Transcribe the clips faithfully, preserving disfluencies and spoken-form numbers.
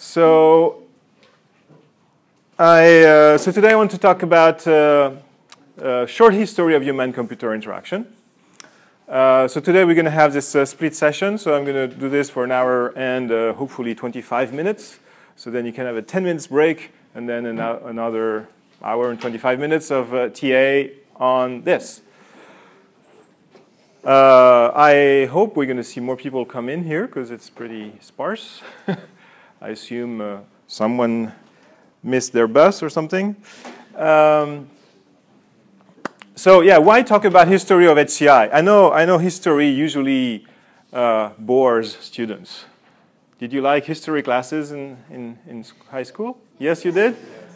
So, I, uh, so today I want to talk about uh, a short history of human-computer interaction. Uh, so today we're going to have this uh, split session. So I'm going to do this for an hour and uh, hopefully twenty-five minutes. So then you can have a ten minutes break and then an, another hour and twenty-five minutes of uh, T A on this. Uh, I hope we're going to see more people come in here because it's pretty sparse. I assume uh, someone missed their bus or something. Um, so yeah, why talk about history of H C I? I know, I know history usually uh, bores students. Did you like history classes in, in, in high school? Yes, you did?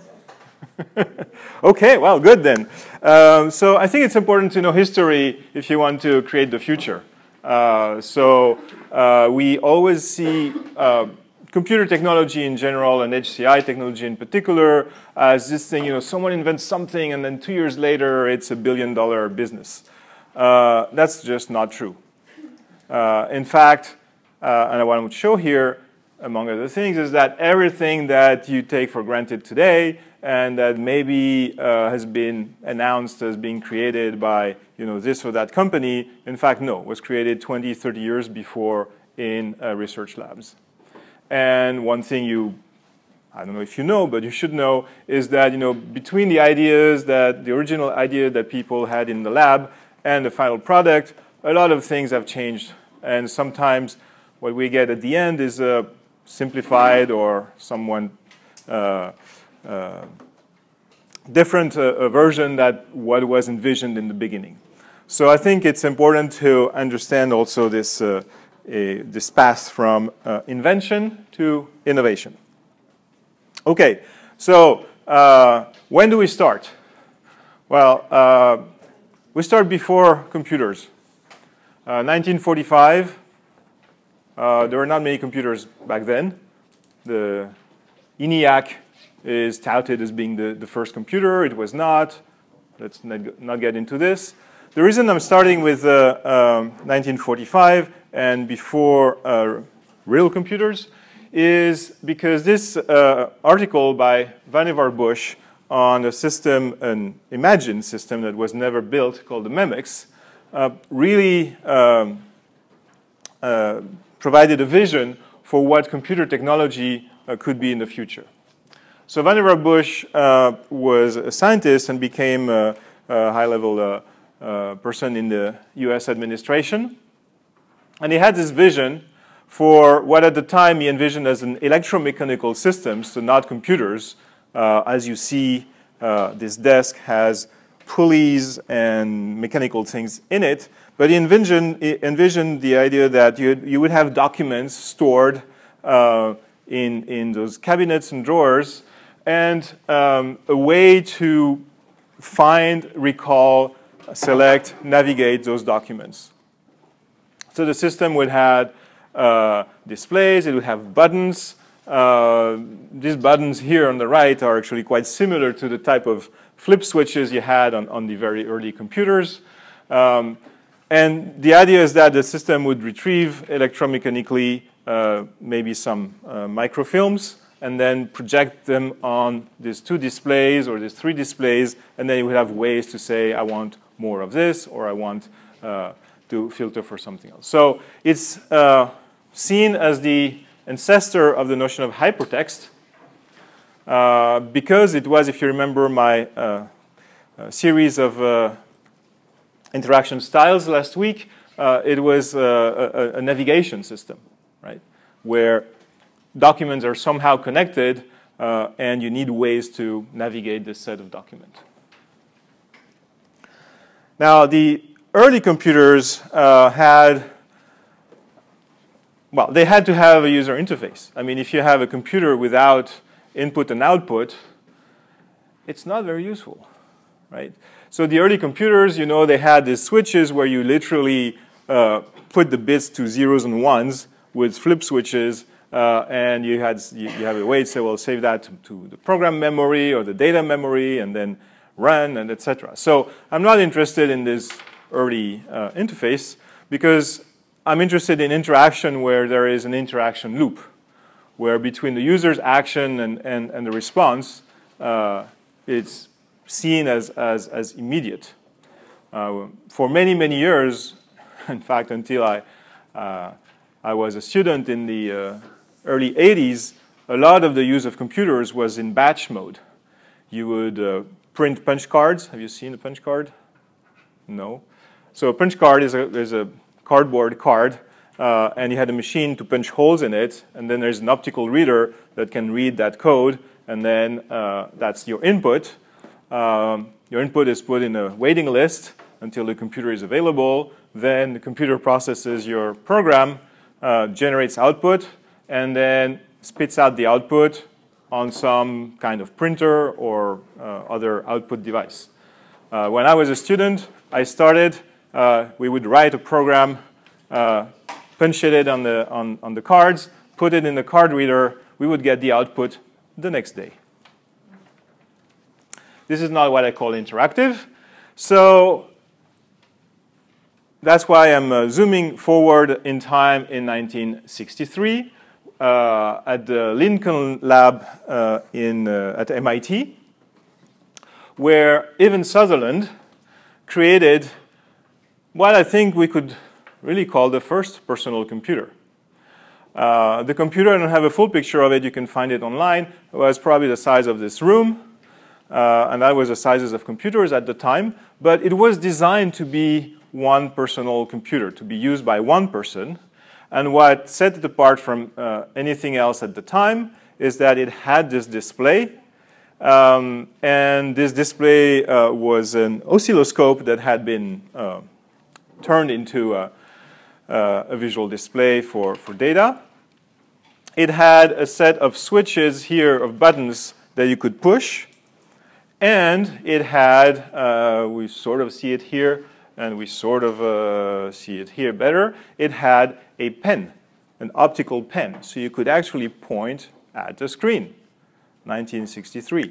Okay, well, good then. Um, so I think it's important to know history if you want to create the future. Uh, so uh, we always see uh, computer technology in general and H C I technology in particular as this thing, you know, someone invents something and then two years later it's a billion dollar business. Uh, that's just not true. Uh, in fact, uh, and what I want to show here, among other things, is that everything that you take for granted today and that maybe uh, has been announced as being created by, you know, this or that company, in fact, no, was created twenty, thirty years before in uh, research labs. And one thing you, I don't know if you know, but you should know, is that, you know, between the ideas that, the original idea that people had in the lab and the final product, a lot of things have changed. And sometimes what we get at the end is a simplified or someone uh, uh, different uh, version that what was envisioned in the beginning. So I think it's important to understand also this uh, A, this path from uh, invention to innovation. Okay, so uh, when do we start? Well, uh, we start before computers. Uh, nineteen forty-five, uh, there were not many computers back then. The ENIAC is touted as being the, the first computer. It was not. Let's not get into this. The reason I'm starting with uh, um, nineteen forty-five and before uh, real computers is because this uh, article by Vannevar Bush on a system, an imagined system that was never built called the MEMEX, uh, really um, uh, provided a vision for what computer technology uh, could be in the future. So Vannevar Bush uh, was a scientist and became a, a high-level uh, uh, person in the U S administration. And he had this vision for what at the time he envisioned as an electromechanical system, so not computers. Uh, as you see, uh, this desk has pulleys and mechanical things in it. But he envisioned, he envisioned the idea that you, you would have documents stored uh, in, in those cabinets and drawers, and um, a way to find, recall, select, navigate those documents. So the system would have uh, displays, it would have buttons. Uh, these buttons here on the right are actually quite similar to the type of flip switches you had on, on the very early computers. Um, and the idea is that the system would retrieve electromechanically uh, maybe some uh, microfilms and then project them on these two displays or these three displays, and then you would have ways to say, I want more of this, or I want uh, to filter for something else. So it's uh, seen as the ancestor of the notion of hypertext uh, because it was, if you remember my uh, uh, series of uh, interaction styles last week, uh, it was uh, a, a navigation system, right, where documents are somehow connected uh, and you need ways to navigate this set of documents. Now, the early computers uh, had, well, they had to have a user interface. I mean, if you have a computer without input and output, it's not very useful, right? So the early computers, you know, they had these switches where you literally uh, put the bits to zeros and ones with flip switches, uh, and you had you, you have a way to say, well, save that to, to the program memory or the data memory, and then run, and et cetera. So I'm not interested in this early uh, interface because I'm interested in interaction where there is an interaction loop, where between the user's action and, and, and the response, uh, it's seen as, as, as immediate. Uh, for many, many years, in fact, until I, uh, I was a student in the uh, early eighties, a lot of the use of computers was in batch mode. You would uh, print punch cards. Have you seen a punch card? No. So a punch card is a, is a cardboard card, uh, and you had a machine to punch holes in it, and then there's an optical reader that can read that code, and then uh, that's your input. Um, your input is put in a waiting list until the computer is available. Then the computer processes your program, uh, generates output, and then spits out the output on some kind of printer or uh, other output device. Uh, when I was a student, I started, uh, we would write a program, uh, punch it on the, on, on the cards, put it in the card reader, we would get the output the next day. This is not what I call interactive. So that's why I'm uh, zooming forward in time in nineteen sixty-three. Uh, at the Lincoln Lab uh, in, uh, at M I T, where Evan Sutherland created what I think we could really call the first personal computer. Uh, the computer, I don't have a full picture of it, you can find it online. It was probably the size of this room, uh, and that was the sizes of computers at the time, but it was designed to be one personal computer, to be used by one person. And what set it apart from uh, anything else at the time is that it had this display. Um, and this display uh, was an oscilloscope that had been uh, turned into a, uh, a visual display for, for data. It had a set of switches here of buttons that you could push. And it had, uh, we sort of see it here, and we sort of uh, see it here better, it had a pen, an optical pen. So you could actually point at the screen, nineteen sixty-three.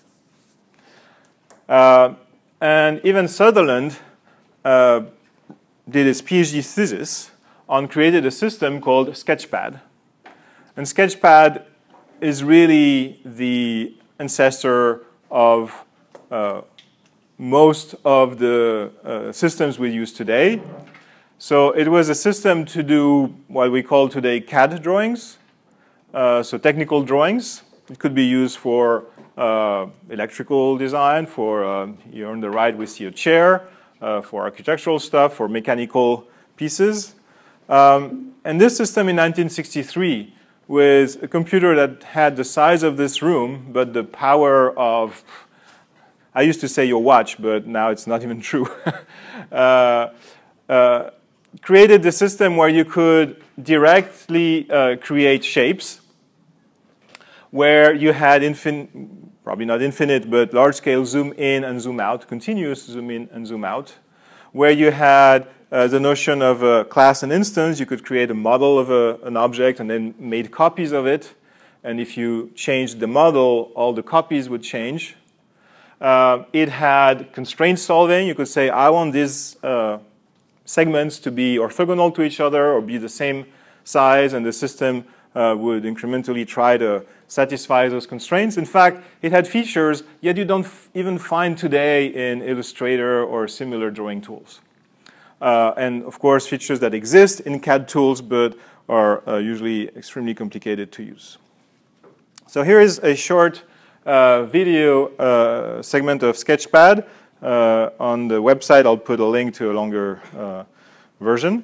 Uh, and Evan Sutherland uh, did his PhD thesis on created a system called Sketchpad. And Sketchpad is really the ancestor of uh, most of the uh, systems we use today. So it was a system to do what we call today C A D drawings, uh, so technical drawings. It could be used for uh, electrical design, for, uh, here on the right we see a chair, uh, for architectural stuff, for mechanical pieces. Um, and this system in nineteen sixty-three with a computer that had the size of this room, but the power of, I used to say your watch, but now it's not even true. uh, uh, created the system where you could directly uh, create shapes, where you had infinite, probably not infinite, but large-scale zoom in and zoom out, continuous zoom in and zoom out, where you had uh, the notion of a class and instance. You could create a model of a, an object and then made copies of it. And if you changed the model, all the copies would change. Uh, it had constraint solving. You could say, I want these uh, segments to be orthogonal to each other or be the same size, and the system uh, would incrementally try to satisfy those constraints. In fact, it had features yet you don't f even find today in Illustrator or similar drawing tools. Uh, and of course, features that exist in C A D tools but are uh, usually extremely complicated to use. So here is a short uh, video uh, segment of Sketchpad. Uh, on the website, I'll put a link to a longer uh, version.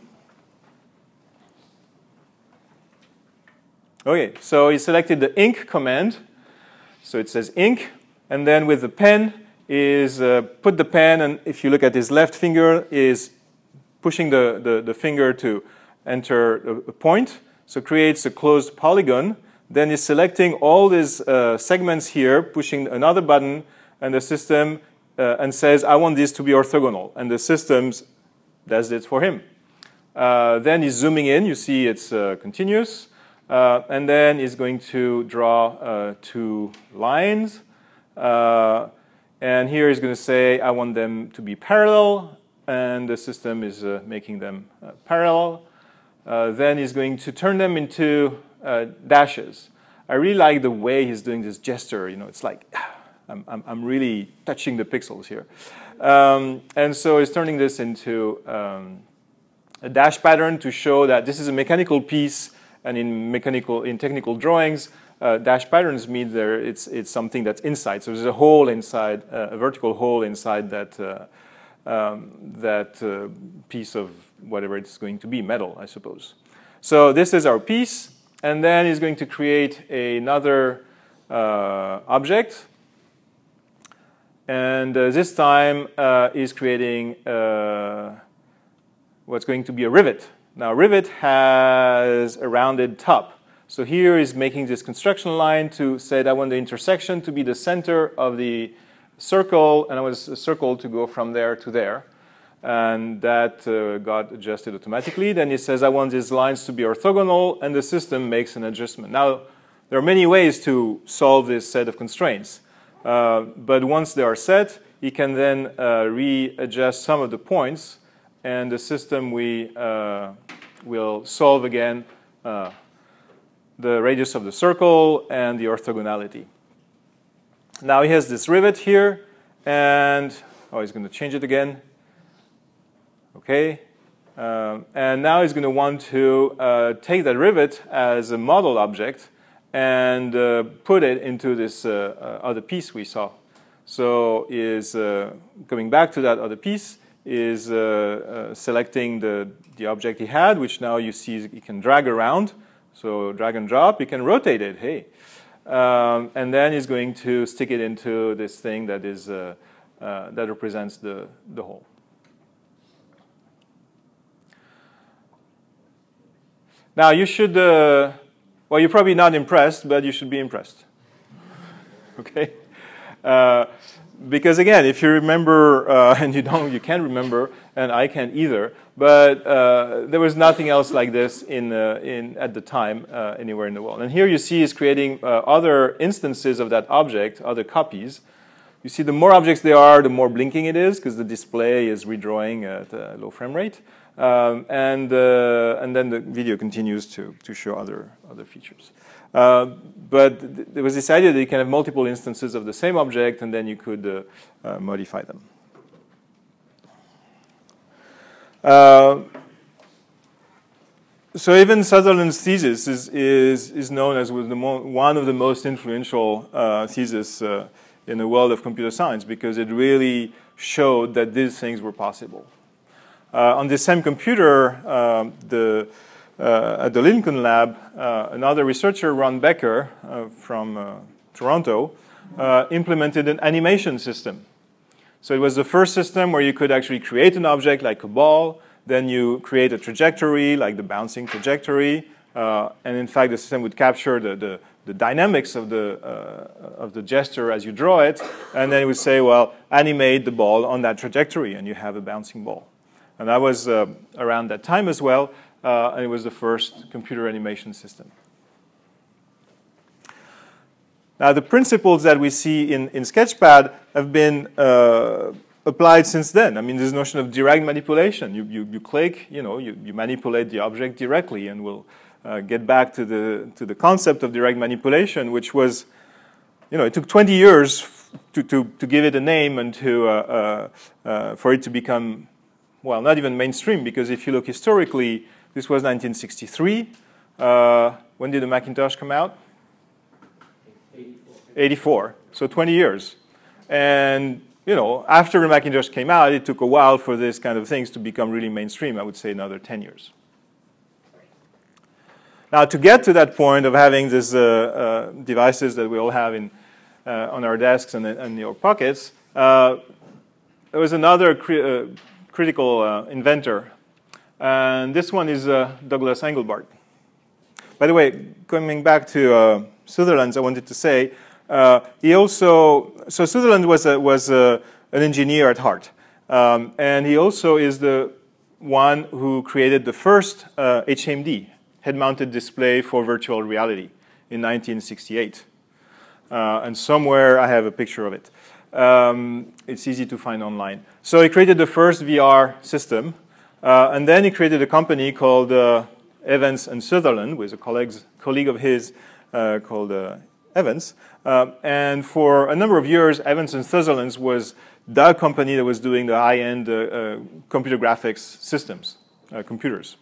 Okay, so he selected the ink command. So it says ink, and then with the pen is uh, put the pen, and if you look at his left finger, is pushing the, the, the finger to enter a, a point. So creates a closed polygon. Then he's selecting all these uh, segments here, pushing another button, and the system uh, and says, I want this to be orthogonal. And the system does it for him. Uh, then he's zooming in. You see it's uh, continuous. Uh, and then he's going to draw uh, two lines. Uh, and here he's going to say, I want them to be parallel. And the system is uh, making them uh, parallel. Uh, then he's going to turn them into uh, dashes. I really like the way he's doing this gesture. You know, it's like I'm, I'm, I'm really touching the pixels here. Um, and so he's turning this into um, a dash pattern to show that this is a mechanical piece, and in mechanical, in technical drawings, uh, dash patterns mean there it's it's something that's inside. So there's a hole inside, uh, a vertical hole inside that uh, um, that uh, piece of whatever it's going to be, metal, I suppose. So this is our piece, and then he's going to create another uh, object. And uh, this time uh, is creating uh, what's going to be a rivet. Now, rivet has a rounded top. So here is making this construction line to say that I want the intersection to be the center of the circle, and I want a circle to go from there to there. And that uh, got adjusted automatically. Then he says, I want these lines to be orthogonal, and the system makes an adjustment. Now, there are many ways to solve this set of constraints. Uh, but once they are set, you can then uh, readjust some of the points, and the system we uh, will solve again uh, the radius of the circle and the orthogonality. Now he has this rivet here, and oh, he's going to change it again. Okay, um, and now he's going to want to uh, take that rivet as a model object and uh, put it into this uh, uh, other piece we saw. So is uh, coming back to that other piece, is uh, uh, selecting the, the object he had, which now you see he can drag around. So drag and drop, you can rotate it, hey. Um, and then he's going to stick it into this thing that is uh, uh, that represents the, the hole. Now you should, uh, well, you're probably not impressed, but you should be impressed. Okay? Uh, because again, if you remember, uh, and you don't, you can't remember, and I can't either, but uh, there was nothing else like this in, uh, in, at the time uh, anywhere in the world. And here you see is creating uh, other instances of that object, other copies. You see the more objects there are, the more blinking it is, because the display is redrawing at a low frame rate. Um, and, uh, and then the video continues to, to show other, other features. Uh, but th there was this idea that you can have multiple instances of the same object, and then you could uh, uh, modify them. Uh, so even Sutherland's thesis is, is, is known as the mo one of the most influential uh, theses uh, in the world of computer science, because it really showed that these things were possible. Uh, on this same computer, um, the, uh, at the Lincoln Lab, uh, another researcher, Ron Becker, uh, from uh, Toronto, uh, implemented an animation system. So it was the first system where you could actually create an object like a ball, then you create a trajectory, like the bouncing trajectory, uh, and in fact the system would capture the, the, the dynamics of the, uh, of the gesture as you draw it, and then it would say, well, animate the ball on that trajectory, and you have a bouncing ball. And that was uh, around that time as well, uh, and it was the first computer animation system. Now, the principles that we see in, in Sketchpad have been uh, applied since then. I mean, this notion of direct manipulation. You, you, you click, you know, you, you manipulate the object directly, and we'll uh, get back to the, to the concept of direct manipulation, which was, you know, it took twenty years to, to, to give it a name and to, uh, uh, uh, for it to become, well, not even mainstream, because if you look historically, this was nineteen sixty-three. Uh, when did the Macintosh come out? eighty-four, so twenty years. And, you know, after the Macintosh came out, it took a while for this kind of things to become really mainstream. I would say another ten years. Now, to get to that point of having these uh, uh, devices that we all have in, uh, on our desks and in your pockets, uh, there was another cri uh, critical uh, inventor. And this one is uh, Douglas Engelbart. By the way, coming back to uh, Sutherland, I wanted to say, uh, he also, so Sutherland was, a, was a, an engineer at heart. Um, and he also is the one who created the first uh, H M D, head-mounted display for virtual reality, in nineteen sixty-eight. Uh, and somewhere I have a picture of it. Um, it's easy to find online. So he created the first V R system, uh, and then he created a company called uh, Evans and Sutherland, with a colleagues, colleague of his uh, called uh, Evans. Uh, and for a number of years, Evans and Sutherland was the company that was doing the high-end uh, uh, computer graphics systems, uh, computers.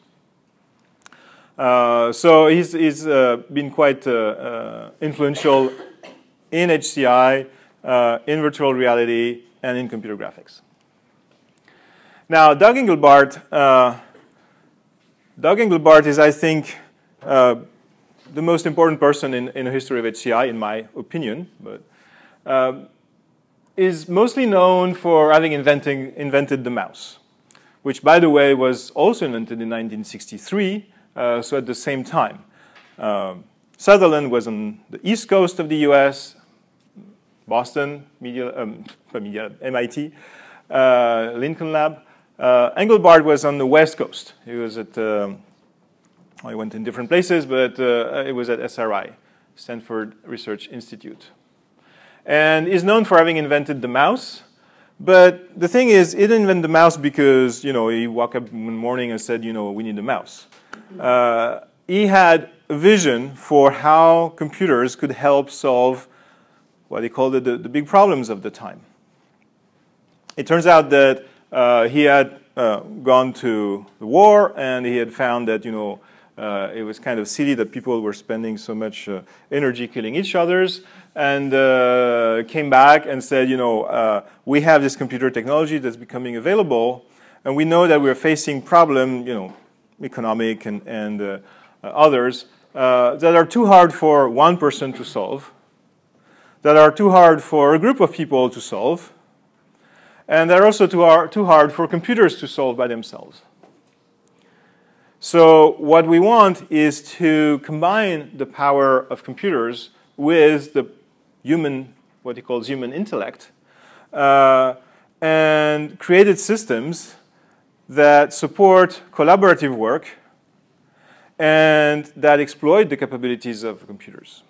Uh, so he's, he's uh, been quite uh, uh, influential in H C I, uh, in virtual reality, and in computer graphics. Now, Doug Engelbart, uh, Doug Engelbart is, I think, uh, the most important person in, in the history of H C I, in my opinion, but uh, is mostly known for having inventing, invented the mouse, which, by the way, was also invented in nineteen sixty-three, uh, so at the same time. Um, Sutherland was on the east coast of the U S, Boston, Media, um, Media, M I T, uh, Lincoln Lab. Uh, Engelbart was on the west coast. He was at, um, I went in different places, but uh, it was at S R I, Stanford Research Institute. And he's known for having invented the mouse. But the thing is, he didn't invent the mouse because, you know, he woke up one morning and said, you know, we need a mouse. Uh, he had a vision for how computers could help solve what he called it the, the big problems of the time. It turns out that uh, he had uh, gone to the war, and he had found that, you know, uh, it was kind of silly that people were spending so much uh, energy killing each others, and uh, came back and said, you know, uh, we have this computer technology that's becoming available, and we know that we're facing problem, you know, economic and, and uh, uh, others, uh, that are too hard for one person to solve, that are too hard for a group of people to solve, and they're also too hard, too hard for computers to solve by themselves. So what we want is to combine the power of computers with the human, what he calls human intellect, uh, and created systems that support collaborative work and that exploit the capabilities of computers.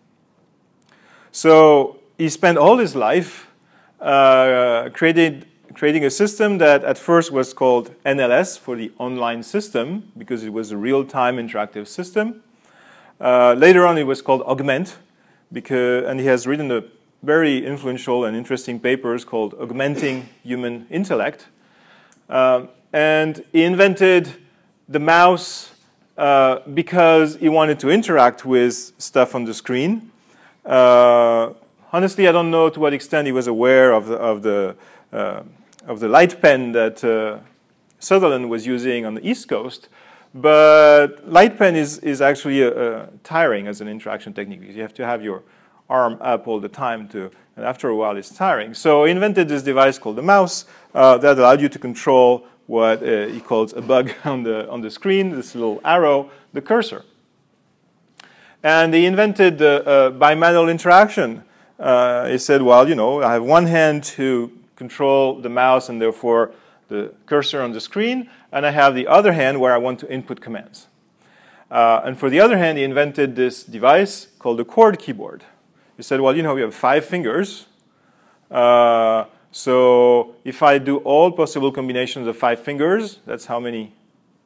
So he spent all his life uh, created, creating a system that at first was called N L S, for the online system, because it was a real-time interactive system. Uh, later on, it was called Augment, because, and he has written a very influential and interesting papers called Augmenting Human Intellect. Um, and he invented the mouse uh, because he wanted to interact with stuff on the screen. Uh, honestly, I don't know to what extent he was aware of the, of the, uh, of the light pen that uh, Sutherland was using on the East Coast. But light pen is, is actually uh, tiring as an interaction technique, because you have to have your arm up all the time, to, and after a while it's tiring. So he invented this device called the mouse uh, that allowed you to control what uh, he calls a bug on the, on the screen, this little arrow, the cursor. And he invented the uh, bimanual interaction. Uh, he said, well, you know, I have one hand to control the mouse and therefore the cursor on the screen, and I have the other hand where I want to input commands. Uh, and for the other hand, he invented this device called the QWERTY keyboard. He said, well, you know, we have five fingers. Uh, so if I do all possible combinations of five fingers, that's how many?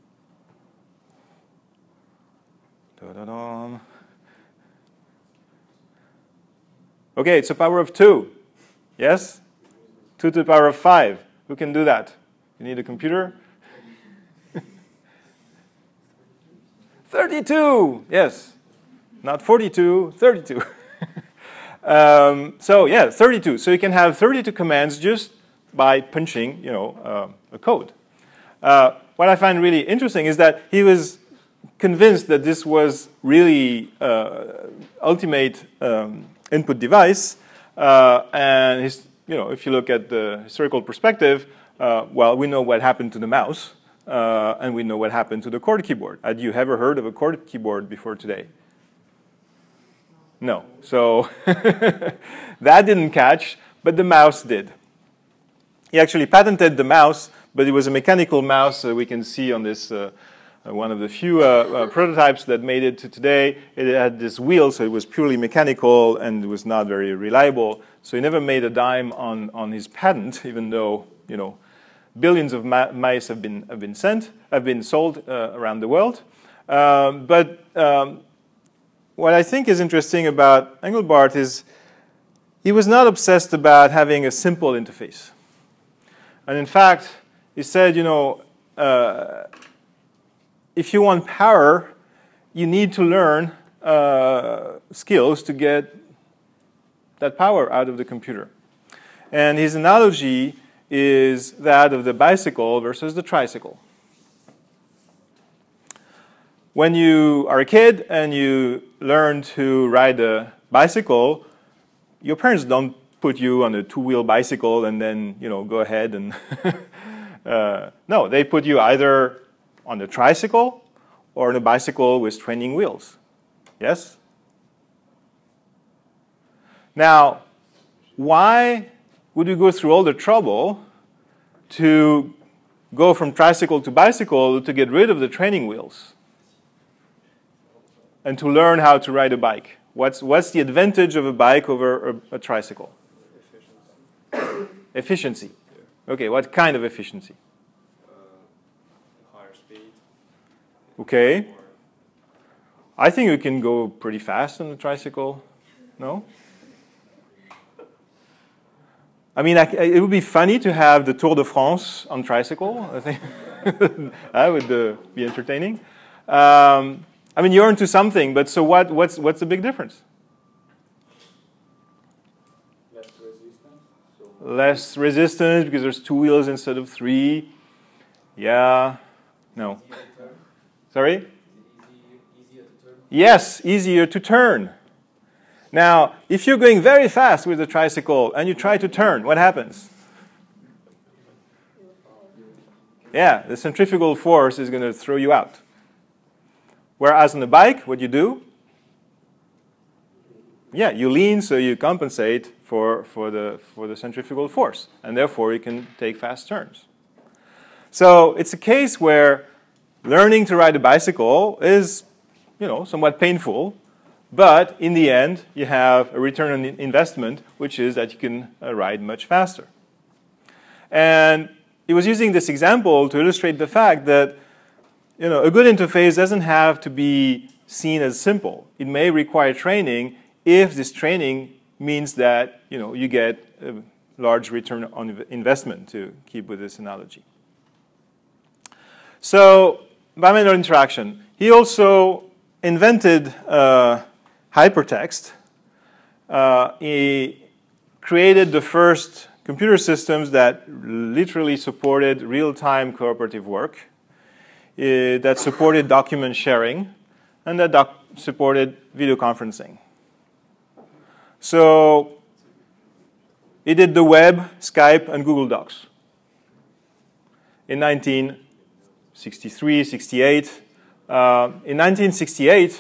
Da-da-dum. Okay, it's a power of two. Yes? Two to the power of five. Who can do that? You need a computer? thirty-two, yes. Not forty-two, thirty-two. um, so yeah, thirty-two. So you can have thirty-two commands just by punching, you know, uh, a code. Uh, what I find really interesting is that he was convinced that this was really uh, ultimate um, input device, uh, and his, you know, if you look at the historical perspective, uh, well, we know what happened to the mouse. Uh, and we know what happened to the QWERTY keyboard. Had you ever heard of a QWERTY keyboard before today? No. So that didn't catch, but the mouse did. He actually patented the mouse, but it was a mechanical mouse. Uh, we can see on this uh, uh, one of the few uh, uh, prototypes that made it to today. It had this wheel, so it was purely mechanical, and it was not very reliable. So he never made a dime on, on his patent, even though, you know, billions of mice have been have been sent, have been sold uh, around the world. Um, but um, what I think is interesting about Engelbart is he was not obsessed about having a simple interface. And in fact, he said, you know, uh, if you want power, you need to learn uh, skills to get that power out of the computer. And his analogy is that of the bicycle versus the tricycle. When you are a kid and you learn to ride a bicycle, your parents don't put you on a two-wheel bicycle and then, you know, go ahead and uh, no, they put you either on a tricycle or on a bicycle with training wheels. Yes? Now, why would you go through all the trouble to go from tricycle to bicycle to get rid of the training wheels and to learn how to ride a bike? What's, what's the advantage of a bike over a, a tricycle? Efficiency. Efficiency. Yeah. Okay, what kind of efficiency? Uh, higher speed. Okay. I think you can go pretty fast on a tricycle. No? I mean, I, it would be funny to have the Tour de France on tricycle. I think that would uh, be entertaining. Um, I mean, you're into something, but so what? What's what's the big difference? Less resistance. So Less resistance because there's two wheels instead of three. Yeah. No. Sorry? Is it easy, easier to turn? Yes, easier to turn. Now, if you're going very fast with a tricycle and you try to turn, what happens? Yeah, the centrifugal force is going to throw you out. Whereas on the bike, what you do? Yeah, you lean so you compensate for, for, the, for the centrifugal force. And therefore, you can take fast turns. So it's a case where learning to ride a bicycle is, you know, somewhat painful. But in the end, you have a return on investment, which is that you can uh, ride much faster. And he was using this example to illustrate the fact that, you know, a good interface doesn't have to be seen as simple. It may require training if this training means that, you know, you get a large return on investment, to keep with this analogy. So, bimanual interaction. He also invented uh, hypertext. Uh, he created the first computer systems that literally supported real-time cooperative work, uh, that supported document sharing, and that doc supported video conferencing. So he did the web, Skype, and Google Docs in nineteen sixty-three, sixty-eight. Uh, in nineteen sixty-eight,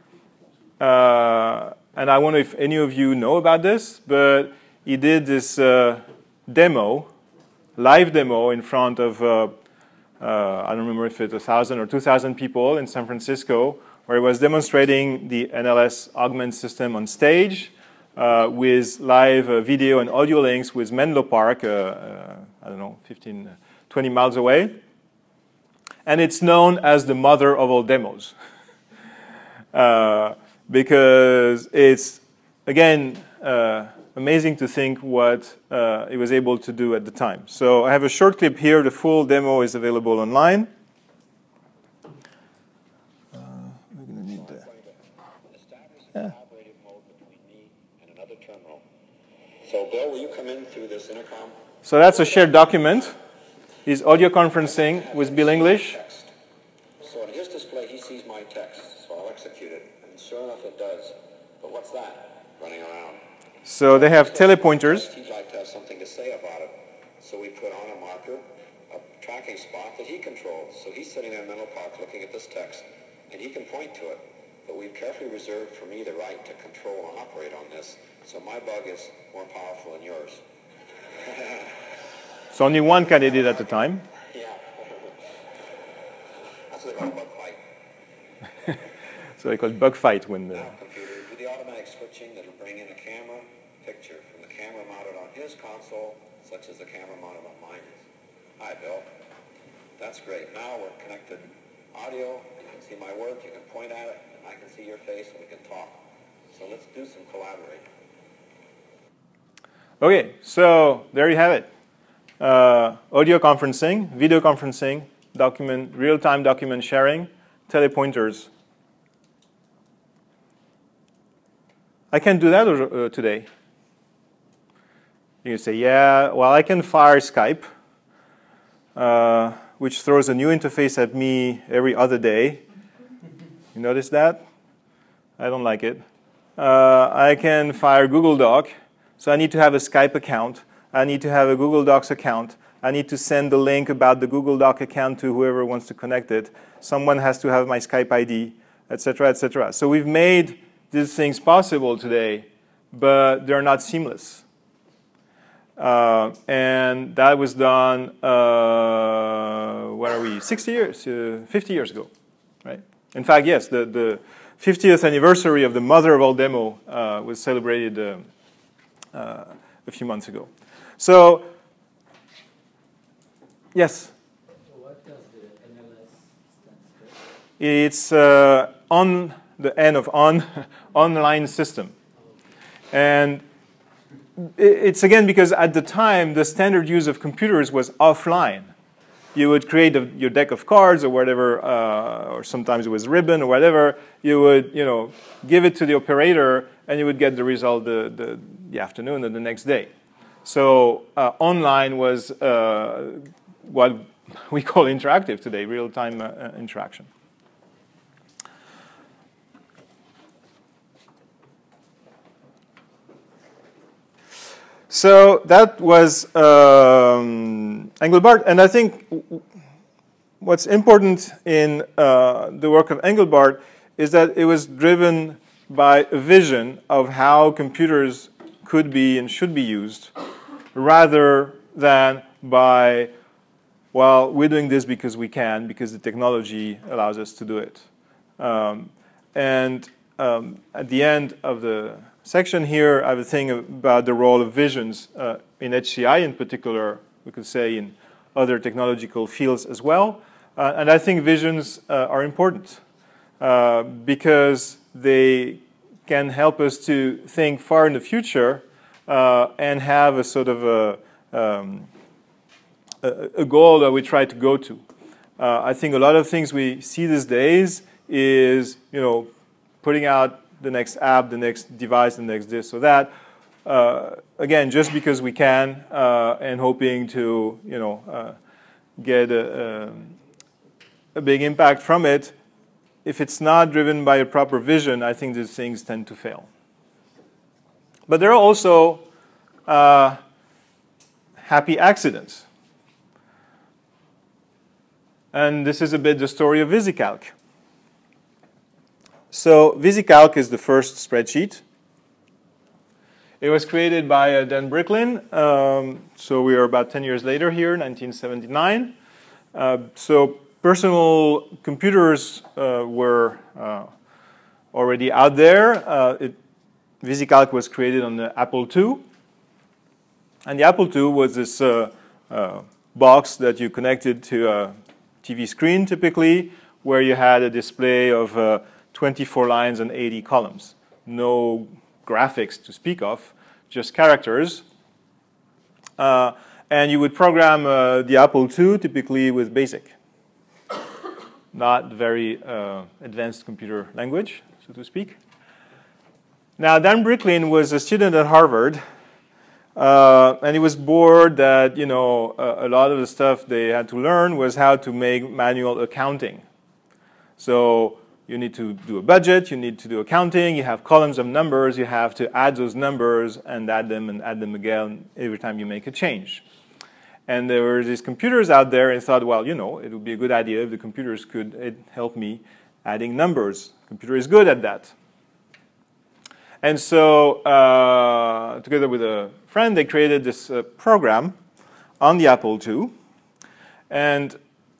uh, and I wonder if any of you know about this, but he did this uh, demo, live demo in front of, uh, uh, I don't remember if it was one thousand or two thousand people in San Francisco, where he was demonstrating the N L S Augment system on stage uh, with live uh, video and audio links with Menlo Park, uh, uh, I don't know, fifteen, twenty miles away. And it's known as the mother of all demos. uh, because it's, again, uh, amazing to think what uh, it was able to do at the time. So I have a short clip here. The full demo is available online. Uh, we're going to need that. Yeah. So, Bill, will you come in through this intercom? So that's a shared document. He's audio conferencing with Bill English. So in his display, he sees my text, so I'll execute it. And sure enough, it does. But what's that running around? So they have telepointers. He'd like to have something to say about it. So we put on a marker, a tracking spot that he controls. So he's sitting there in Menlo Park looking at this text, and he can point to it. But we've carefully reserved for me the right to control and operate on this. So my bug is more powerful than yours. So only one candidate at the time. Yeah. That's what they call a bug fight. So they call it bug fight when the... Now, computer, do the automatic switching that'll bring in a camera picture from the camera mounted on his console, such as the camera mounted on mine. Hi, Bill. That's great. Now we're connected audio, you can see my work, you can point at it, and I can see your face and we can talk. So let's do some collaborating. Okay, so there you have it. Uh, audio conferencing, video conferencing, document, real-time document sharing, telepointers. I can do that uh, today. You say, yeah, well, I can fire Skype, uh, which throws a new interface at me every other day. You notice that? I don't like it. Uh, I can fire Google Doc, so I need to have a Skype account. I need to have a Google Docs account. I need to send the link about the Google Doc account to whoever wants to connect it. Someone has to have my Skype I D, et cetera, et cetera. So we've made these things possible today, but they're not seamless. Uh, and that was done, uh, what are we, sixty years, uh, fifty years ago, right? In fact, yes, the, the fiftieth anniversary of the mother of all demo uh, was celebrated uh, uh, a few months ago. So, yes? What does the N L S stand for? It's uh, on the N of on, online system. And it's again because at the time, the standard use of computers was offline. You would create a, your deck of cards or whatever, uh, or sometimes it was ribbon or whatever. You would, you know, give it to the operator, and you would get the result the, the, the afternoon or the next day. So uh, online was uh, what we call interactive today, real-time uh, interaction. So that was um, Engelbart, and I think what's important in uh, the work of Engelbart is that it was driven by a vision of how computers could be and should be used, rather than by, well, we're doing this because we can, because the technology allows us to do it. Um, and um, at the end of the section here, I have a thing about the role of visions uh, in H C I in particular, we could say in other technological fields as well. Uh, and I think visions uh, are important uh, because they can help us to think far in the future uh, and have a sort of a, um, a, a goal that we try to go to. Uh, I think a lot of things we see these days is, you know, putting out the next app, the next device, the next this or that. Uh, again, just because we can, uh, and hoping to, you know, uh, get a, a, a big impact from it. If it's not driven by a proper vision, I think these things tend to fail. But there are also uh, happy accidents. And this is a bit the story of VisiCalc. So VisiCalc is the first spreadsheet. It was created by uh, Dan Bricklin. Um, so we are about ten years later here, nineteen seventy-nine. Uh, so personal computers uh, were uh, already out there. Uh, it, VisiCalc was created on the Apple two. And the Apple two was this uh, uh, box that you connected to a T V screen, typically, where you had a display of uh, twenty-four lines and eighty columns. No graphics to speak of, just characters. Uh, and you would program uh, the Apple two typically with BASIC. Not very uh, advanced computer language, so to speak. Now, Dan Bricklin was a student at Harvard, uh, and he was bored that, you know, a, a lot of the stuff they had to learn was how to make manual accounting. So you need to do a budget, you need to do accounting, you have columns of numbers, you have to add those numbers and add them and add them again every time you make a change. And there were these computers out there and thought, well, you know, it would be a good idea if the computers could help me adding numbers. The computer is good at that. And so, uh, together with a friend, they created this uh, program on the Apple two. And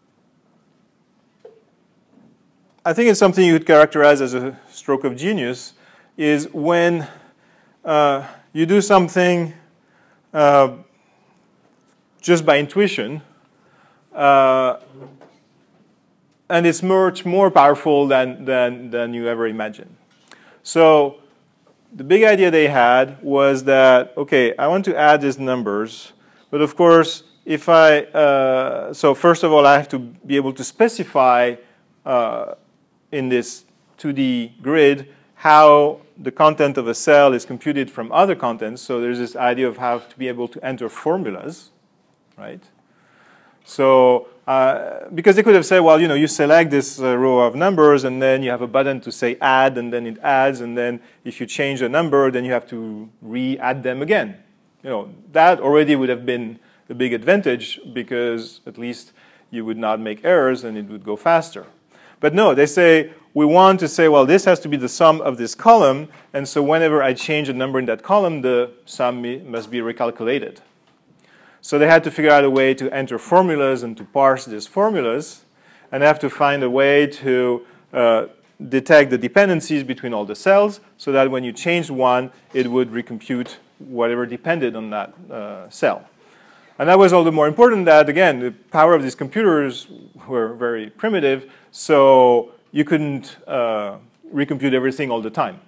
I think it's something you could characterize as a stroke of genius, is when uh, you do something uh, just by intuition, uh, and it's much more powerful than, than, than you ever imagined. So the big idea they had was that, okay, I want to add these numbers, but of course, if I, uh, so first of all, I have to be able to specify uh, in this two D grid how the content of a cell is computed from other contents. So there's this idea of how to be able to enter formulas, right? So, uh, because they could have said, well, you know, you select this uh, row of numbers, and then you have a button to say add, and then it adds, and then if you change a number, then you have to re-add them again. You know, that already would have been a big advantage, because at least you would not make errors, and it would go faster. But no, they say, we want to say, well, this has to be the sum of this column, and so whenever I change a number in that column, the sum must be recalculated. So they had to figure out a way to enter formulas and to parse these formulas, and they have to find a way to uh, detect the dependencies between all the cells, so that when you changed one, it would recompute whatever depended on that uh, cell. And that was all the more important that, again, the power of these computers were very primitive, so you couldn't uh, recompute everything all the time.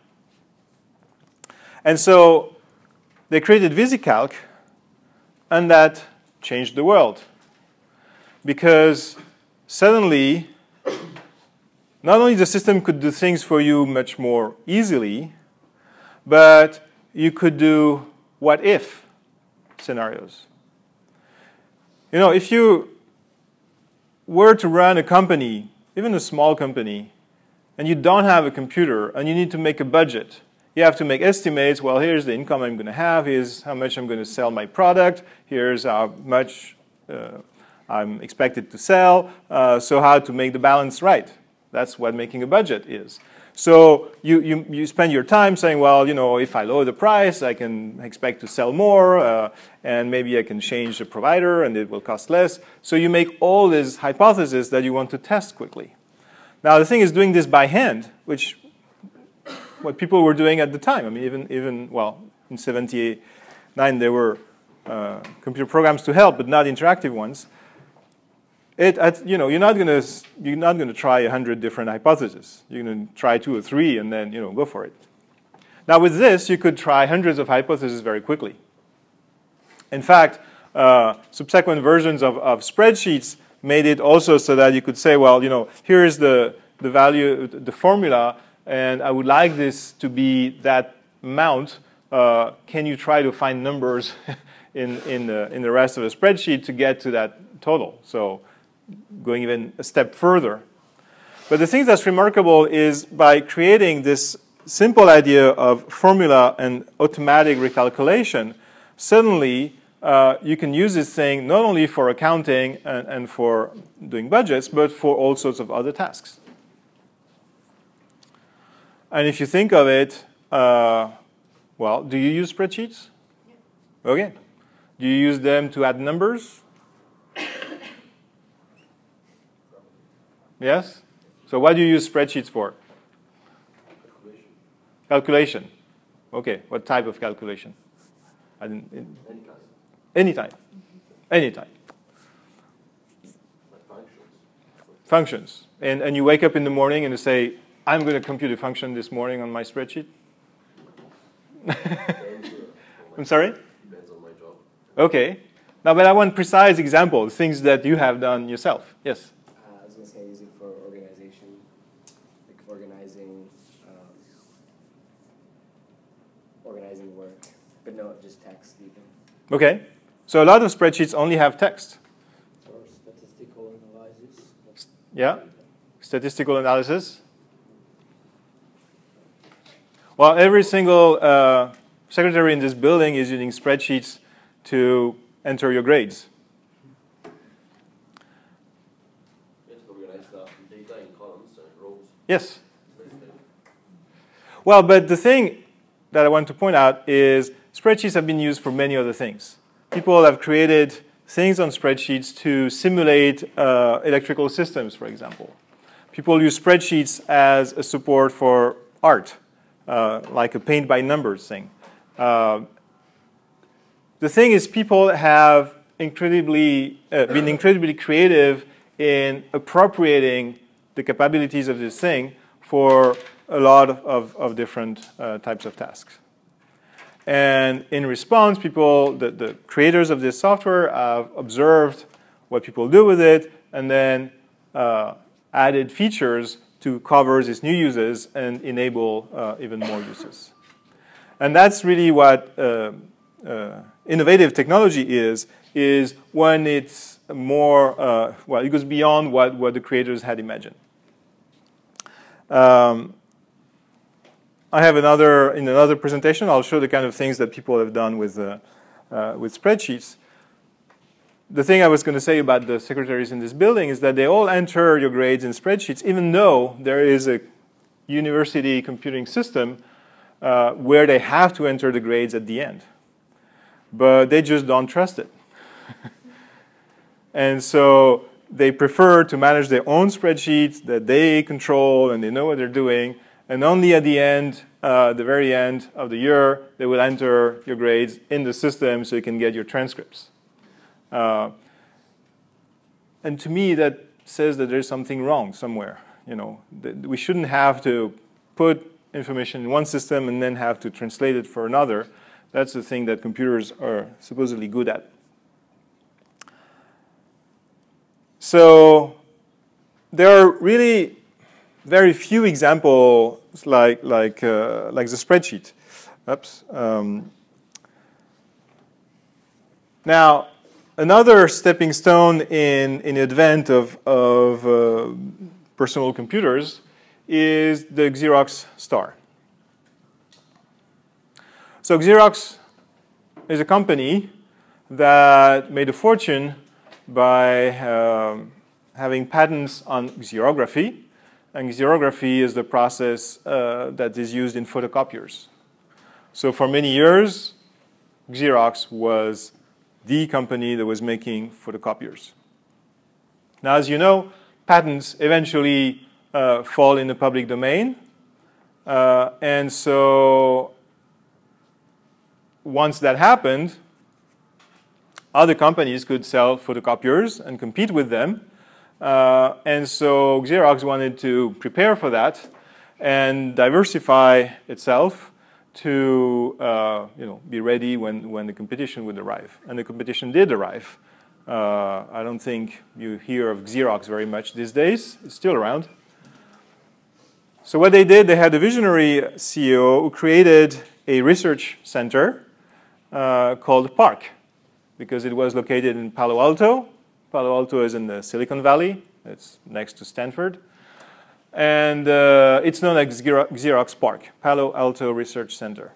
And so they created VisiCalc, and that changed the world. Because suddenly, not only the system could do things for you much more easily, but you could do what-if scenarios. You know, if you were to run a company, even a small company, and you don't have a computer, and you need to make a budget, you have to make estimates. Well, here's the income I'm going to have. Here's how much I'm going to sell my product. Here's how much uh, I'm expected to sell. Uh, so how to make the balance right. That's what making a budget is. So you, you, you spend your time saying, well, you know, if I lower the price, I can expect to sell more, uh, and maybe I can change the provider, and it will cost less. So you make all these hypotheses that you want to test quickly. Now, the thing is doing this by hand, which what people were doing at the time. I mean, even, even well, in seventy-nine, there were uh, computer programs to help, but not interactive ones. It, at, you know, you're not going to you're not going to try a hundred different hypotheses. You're going to try two or three, and then you know go for it. Now, with this, you could try hundreds of hypotheses very quickly. In fact, uh, subsequent versions of, of spreadsheets made it also so that you could say, well, you know, here is the the value, the formula. And I would like this to be that amount. Uh, can you try to find numbers in, in, the, in the rest of the spreadsheet to get to that total? So going even a step further. But the thing that's remarkable is by creating this simple idea of formula and automatic recalculation, suddenly uh, you can use this thing not only for accounting and, and for doing budgets, but for all sorts of other tasks. And if you think of it, uh, well, do you use spreadsheets? Yeah. Okay. Do you use them to add numbers? Yes? So what do you use spreadsheets for? Calculation. Calculation. Okay. What type of calculation? I didn't, in, Any kind. anytime. Anytime. Like functions. Functions. And, and you wake up in the morning and you say, I'm going to compute a function this morning on my spreadsheet. I'm sorry? Depends on my job. Okay. Now, but I want precise examples, things that you have done yourself. Yes? Uh, I was going to say use it for organization, like organizing, um, organizing work, but no, just text even. Okay. So a lot of spreadsheets only have text. For statistical analysis. Yeah? Statistical analysis. Well, every single uh, secretary in this building is using spreadsheets to enter your grades. Yes, organize the data in columns and rows. Yes. Well, but the thing that I want to point out is spreadsheets have been used for many other things. People have created things on spreadsheets to simulate uh, electrical systems, for example. People use spreadsheets as a support for art. Uh, like a paint by numbers thing. Uh, the thing is, people have incredibly uh, been incredibly creative in appropriating the capabilities of this thing for a lot of, of different uh, types of tasks. And in response, people, the, the creators of this software have observed what people do with it and then uh, added features to cover these new uses and enable uh, even more uses. And that's really what uh, uh, innovative technology is, is when it's more, uh, well, it goes beyond what, what the creators had imagined. Um, I have another, in another presentation, I'll show the kind of things that people have done with, uh, uh, with spreadsheets. The thing I was going to say about the secretaries in this building is that they all enter your grades in spreadsheets, even though there is a university computing system uh, where they have to enter the grades at the end. But they just don't trust it. And so they prefer to manage their own spreadsheets that they control and they know what they're doing. And only at the end, uh, the very end of the year, they will enter your grades in the system so you can get your transcripts. Uh, and to me, that says that there's something wrong somewhere. You know, that we shouldn't have to put information in one system and then have to translate it for another. That's the thing that computers are supposedly good at. So there are really very few examples like like uh, like the spreadsheet. Oops. Um, now, another stepping stone in in the advent of of uh, personal computers is the Xerox Star. So Xerox is a company that made a fortune by um, having patents on xerography. And xerography is the process uh, that is used in photocopiers. So for many years, Xerox was the company that was making photocopiers. Now, as you know, patents eventually uh, fall in the public domain. Uh, and so once that happened, other companies could sell photocopiers and compete with them. Uh, and so Xerox wanted to prepare for that and diversify itself to uh, you know, be ready when, when the competition would arrive. And the competition did arrive. Uh, I don't think you hear of Xerox very much these days. It's still around. So what they did, they had a visionary C E O who created a research center uh, called PARC, because it was located in Palo Alto. Palo Alto is in the Silicon Valley. It's next to Stanford. And uh, it's known as Xerox PARC, Palo Alto Research Center.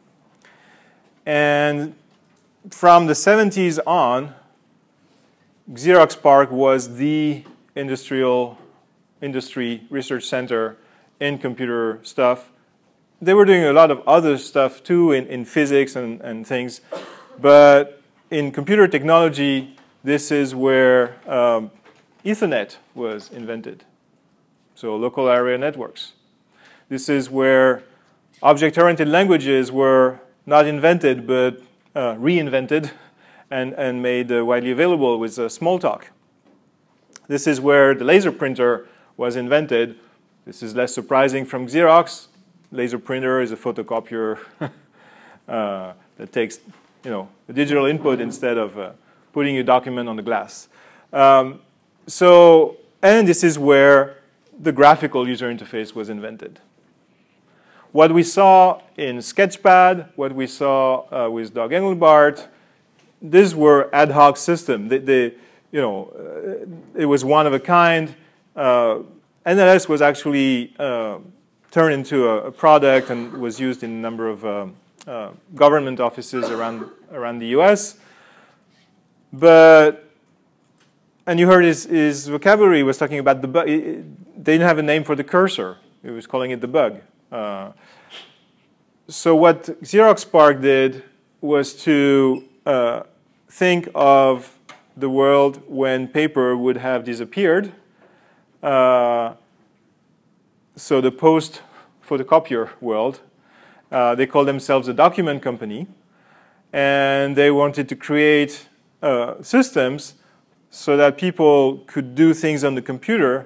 And from the seventies on, Xerox PARC was the industrial industry research center in computer stuff. They were doing a lot of other stuff too in, in physics and, and things. But in computer technology, this is where um, Ethernet was invented. So local area networks. This is where object-oriented languages were not invented, but uh, reinvented and, and made uh, widely available with uh, Smalltalk. This is where the laser printer was invented. This is less surprising from Xerox. Laser printer is a photocopier uh, that takes you know, a digital input instead of uh, putting a document on the glass. Um, so, and this is where the graphical user interface was invented. What we saw in Sketchpad, what we saw uh, with Doug Engelbart, these were ad hoc systems. They, they, you know, uh, it was one of a kind. Uh, N L S was actually uh, turned into a, a product and was used in a number of uh, uh, government offices around around the U S. But and you heard his, his vocabulary was talking about the bug. They didn't have a name for the cursor. He was calling it the bug. Uh, so what Xerox PARC did was to uh, think of the world when paper would have disappeared. Uh, so the post-photocopier world. Uh, they called themselves a document company. And they wanted to create uh, systems so that people could do things on the computer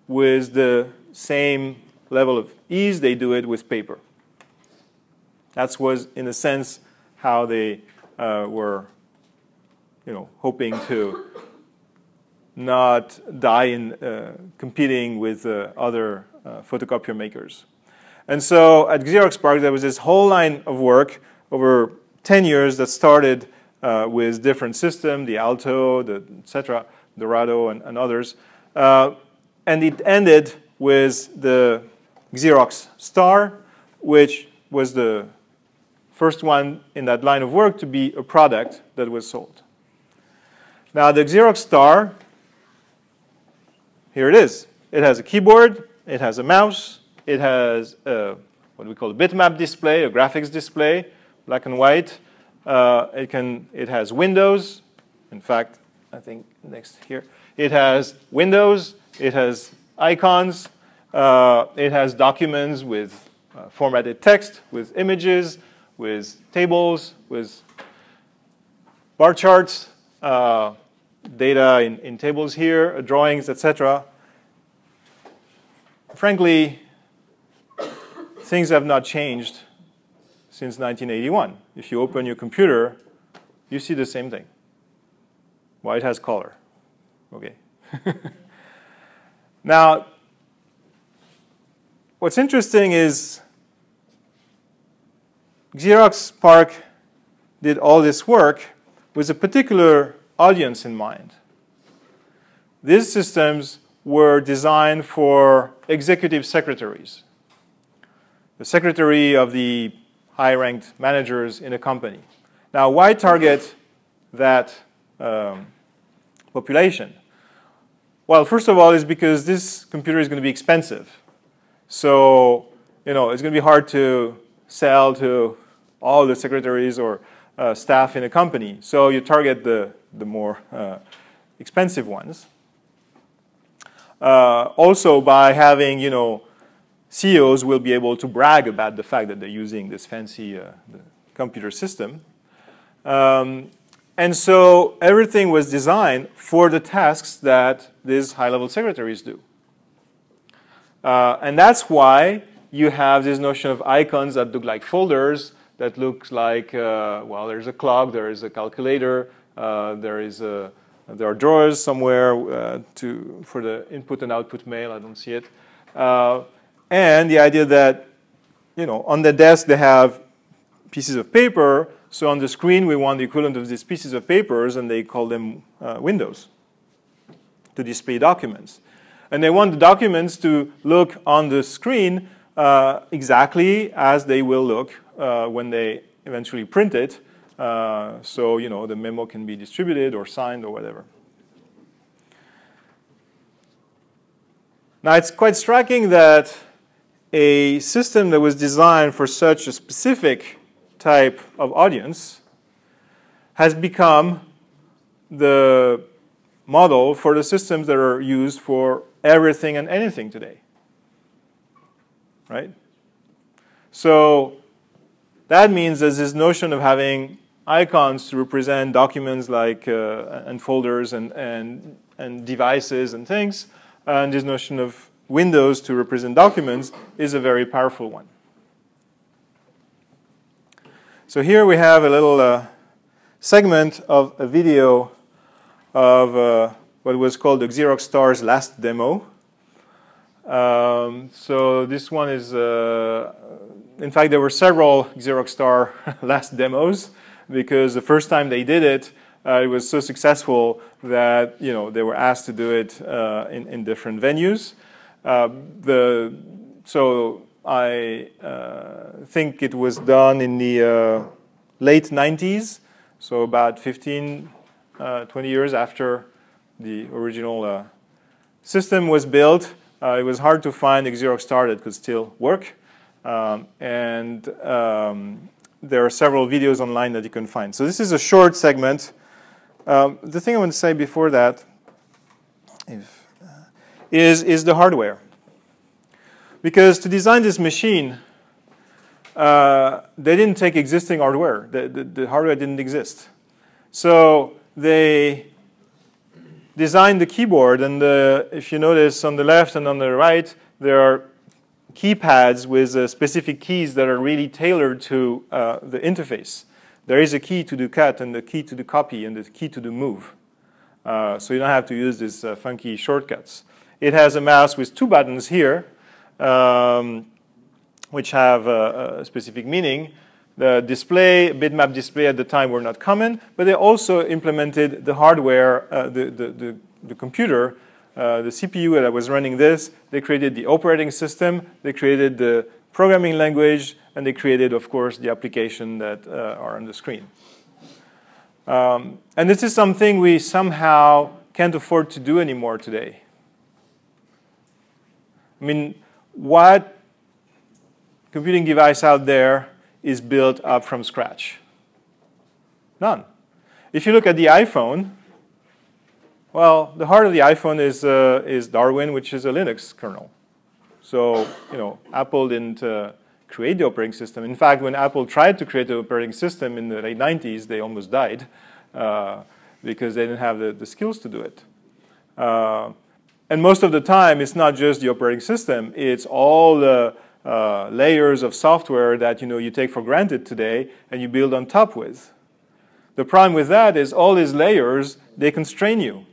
with the same level of ease they do it with paper. That was, in a sense, how they uh, were, you know, hoping to not die in uh, competing with uh, other uh, photocopier makers. And so at Xerox PARC, there was this whole line of work over ten years that started uh, with different systems, the Alto, the et cetera, Dorado, and, and others. Uh, and it ended with the Xerox Star, which was the first one in that line of work to be a product that was sold. Now, the Xerox Star, here it is. It has a keyboard, it has a mouse, it has a, what we call a bitmap display, a graphics display, black and white. Uh, it, can, it has windows. In fact, I think next here. It has windows, it has icons, uh, it has documents with uh, formatted text, with images, with tables, with bar charts, uh, data in, in tables here, drawings, et cetera. Frankly, things have not changed since nineteen eighty-one. If you open your computer, you see the same thing. White has color. Okay. Now, what's interesting is Xerox PARC did all this work with a particular audience in mind. These systems were designed for executive secretaries, the secretary of the high-ranked managers in a company. Now, why target that um, population? Well, first of all, is because this computer is going to be expensive. So, you know, it's going to be hard to sell to all the secretaries or uh, staff in a company. So you target the, the more uh, expensive ones. Uh, also, by having, you know, C E Os will be able to brag about the fact that they're using this fancy uh, computer system. Um, and so everything was designed for the tasks that these high-level secretaries do. Uh, and that's why you have this notion of icons that look like folders, that looks like, uh, well, there's a clock, there is a calculator, uh, there is a, there are drawers somewhere uh, to, for the input and output mail. I don't see it. Uh, and the idea that, you know, on the desk they have pieces of paper. So on the screen we want the equivalent of these pieces of papers, and they call them uh, windows to display documents. And they want the documents to look on the screen uh, exactly as they will look uh, when they eventually print it. Uh, so, you know, the memo can be distributed or signed or whatever. Now, it's quite striking that a system that was designed for such a specific type of audience has become the model for the systems that are used for everything and anything today, right? So that means there's this notion of having icons to represent documents like uh, and folders and, and, and devices and things, and this notion of windows to represent documents is a very powerful one. So here we have a little uh, segment of a video of uh, what was called the Xerox Star's last demo. Um, so this one is, uh, in fact, there were several Xerox Star last demos, because the first time they did it, uh, it was so successful that, you know, they were asked to do it uh, in, in different venues. Uh, the, so I uh, think it was done in the uh, late nineties, so about fifteen, uh, twenty years after the original uh, system was built. Uh, it was hard to find a Xerox Star that could still work. Um, and um, there are several videos online that you can find. So this is a short segment. Um, the thing I want to say before that if, uh, is, is the hardware. Because to design this machine, uh, they didn't take existing hardware. The, the, the hardware didn't exist. So they designed the keyboard, and the, if you notice on the left and on the right, there are keypads with uh, specific keys that are really tailored to uh, the interface. There is a key to do cut, and the key to do copy, and the key to do move. Uh, so you don't have to use these uh, funky shortcuts. It has a mouse with two buttons here, um, which have a, a specific meaning. The display, bitmap display at the time were not common, but they also implemented the hardware, uh, the, the, the, the computer, uh, the C P U that was running this. They created the operating system, they created the programming language, and they created, of course, the application that uh, are on the screen. Um, and this is something we somehow can't afford to do anymore today. I mean, what computing device out there is built up from scratch? None. If you look at the iPhone, well, the heart of the iPhone is, uh, is Darwin, which is a Linux kernel. So, you know, Apple didn't uh, create the operating system. In fact, when Apple tried to create the operating system in the late nineties, they almost died uh, because they didn't have the, the skills to do it. Uh, and most of the time, it's not just the operating system. It's all the uh, layers of software that you know you take for granted today and you build on top with. The problem with that is all these layers, they constrain you.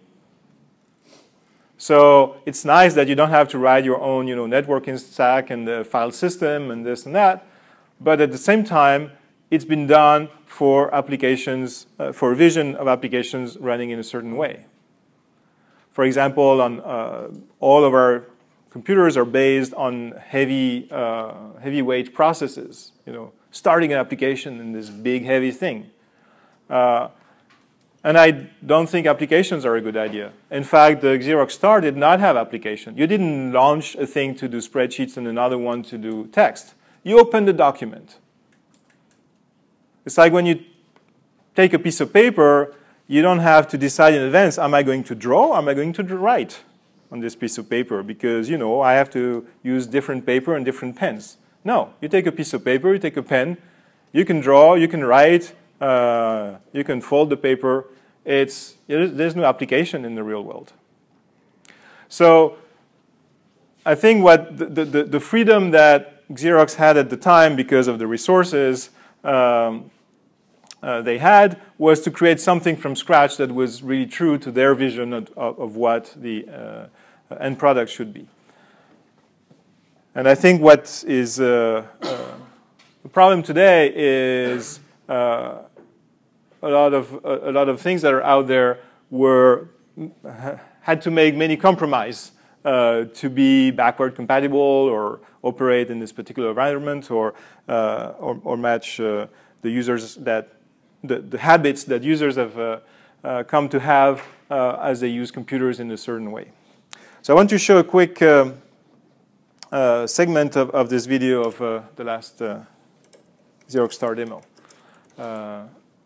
So it's nice that you don't have to write your own you know, networking stack and the file system and this and that. But at the same time, it's been done for applications, uh, for a vision of applications running in a certain way. For example, on uh, all of our computers are based on heavy, uh, heavyweight processes. You know, starting an application in this big, heavy thing. Uh, and I don't think applications are a good idea. In fact, the Xerox Star did not have application. You didn't launch a thing to do spreadsheets and another one to do text. You open the document. It's like when you take a piece of paper, you don't have to decide in advance, am I going to draw, am I going to write on this piece of paper? Because, you know, I have to use different paper and different pens. No, you take a piece of paper, you take a pen, you can draw, you can write, uh, you can fold the paper. It's, there's no application in the real world. So I think what the, the, the freedom that Xerox had at the time because of the resources um, uh, they had was to create something from scratch that was really true to their vision of, of what the uh, end product should be. And I think what is uh, uh, the problem today is uh, a lot of a, a lot of things that are out there were had to make many compromises uh, to be backward compatible or operate in this particular environment or uh, or, or match uh, the users that the, the habits that users have uh, uh, come to have uh, as they use computers in a certain way. So I want to show a quick uh, uh, segment of, of this video of uh, the last uh, Xerox Star demo. Uh,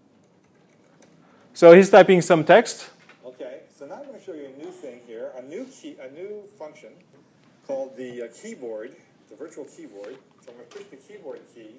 so he's typing some text. Okay, so now I'm going to show you a new thing here, a new key, a new function called the uh, keyboard, the virtual keyboard. So I'm going to push the keyboard key,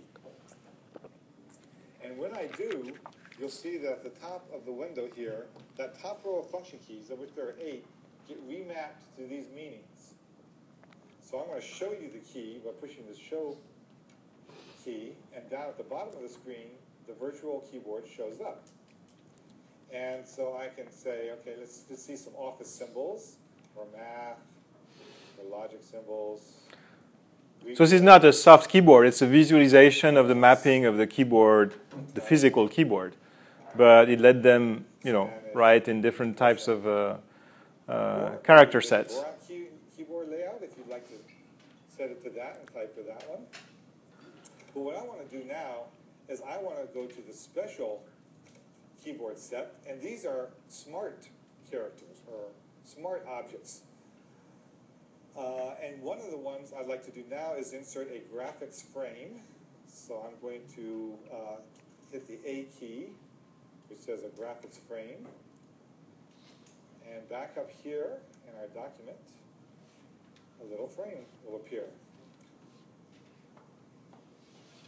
and when I do, you'll see that at the top of the window here, that top row of function keys, of which there are eight, get remapped to these meanings. So I'm going to show you the key by pushing the show key, and down at the bottom of the screen, the virtual keyboard shows up. And so I can say, okay, let's just see some office symbols, or math, or logic symbols. So this is not a soft keyboard, it's a visualization of the mapping of the keyboard, the physical keyboard. But it let them, you know, write in different types of uh, uh, character sets. Or on key, keyboard layout, if you'd like to set it to that and type to that one. But what I want to do now is I want to go to the special keyboard set, and these are smart characters, or smart objects. Uh, and one of the ones I'd like to do now is insert a graphics frame. So I'm going to uh, hit the A key, which says a graphics frame. And back up here in our document, a little frame will appear.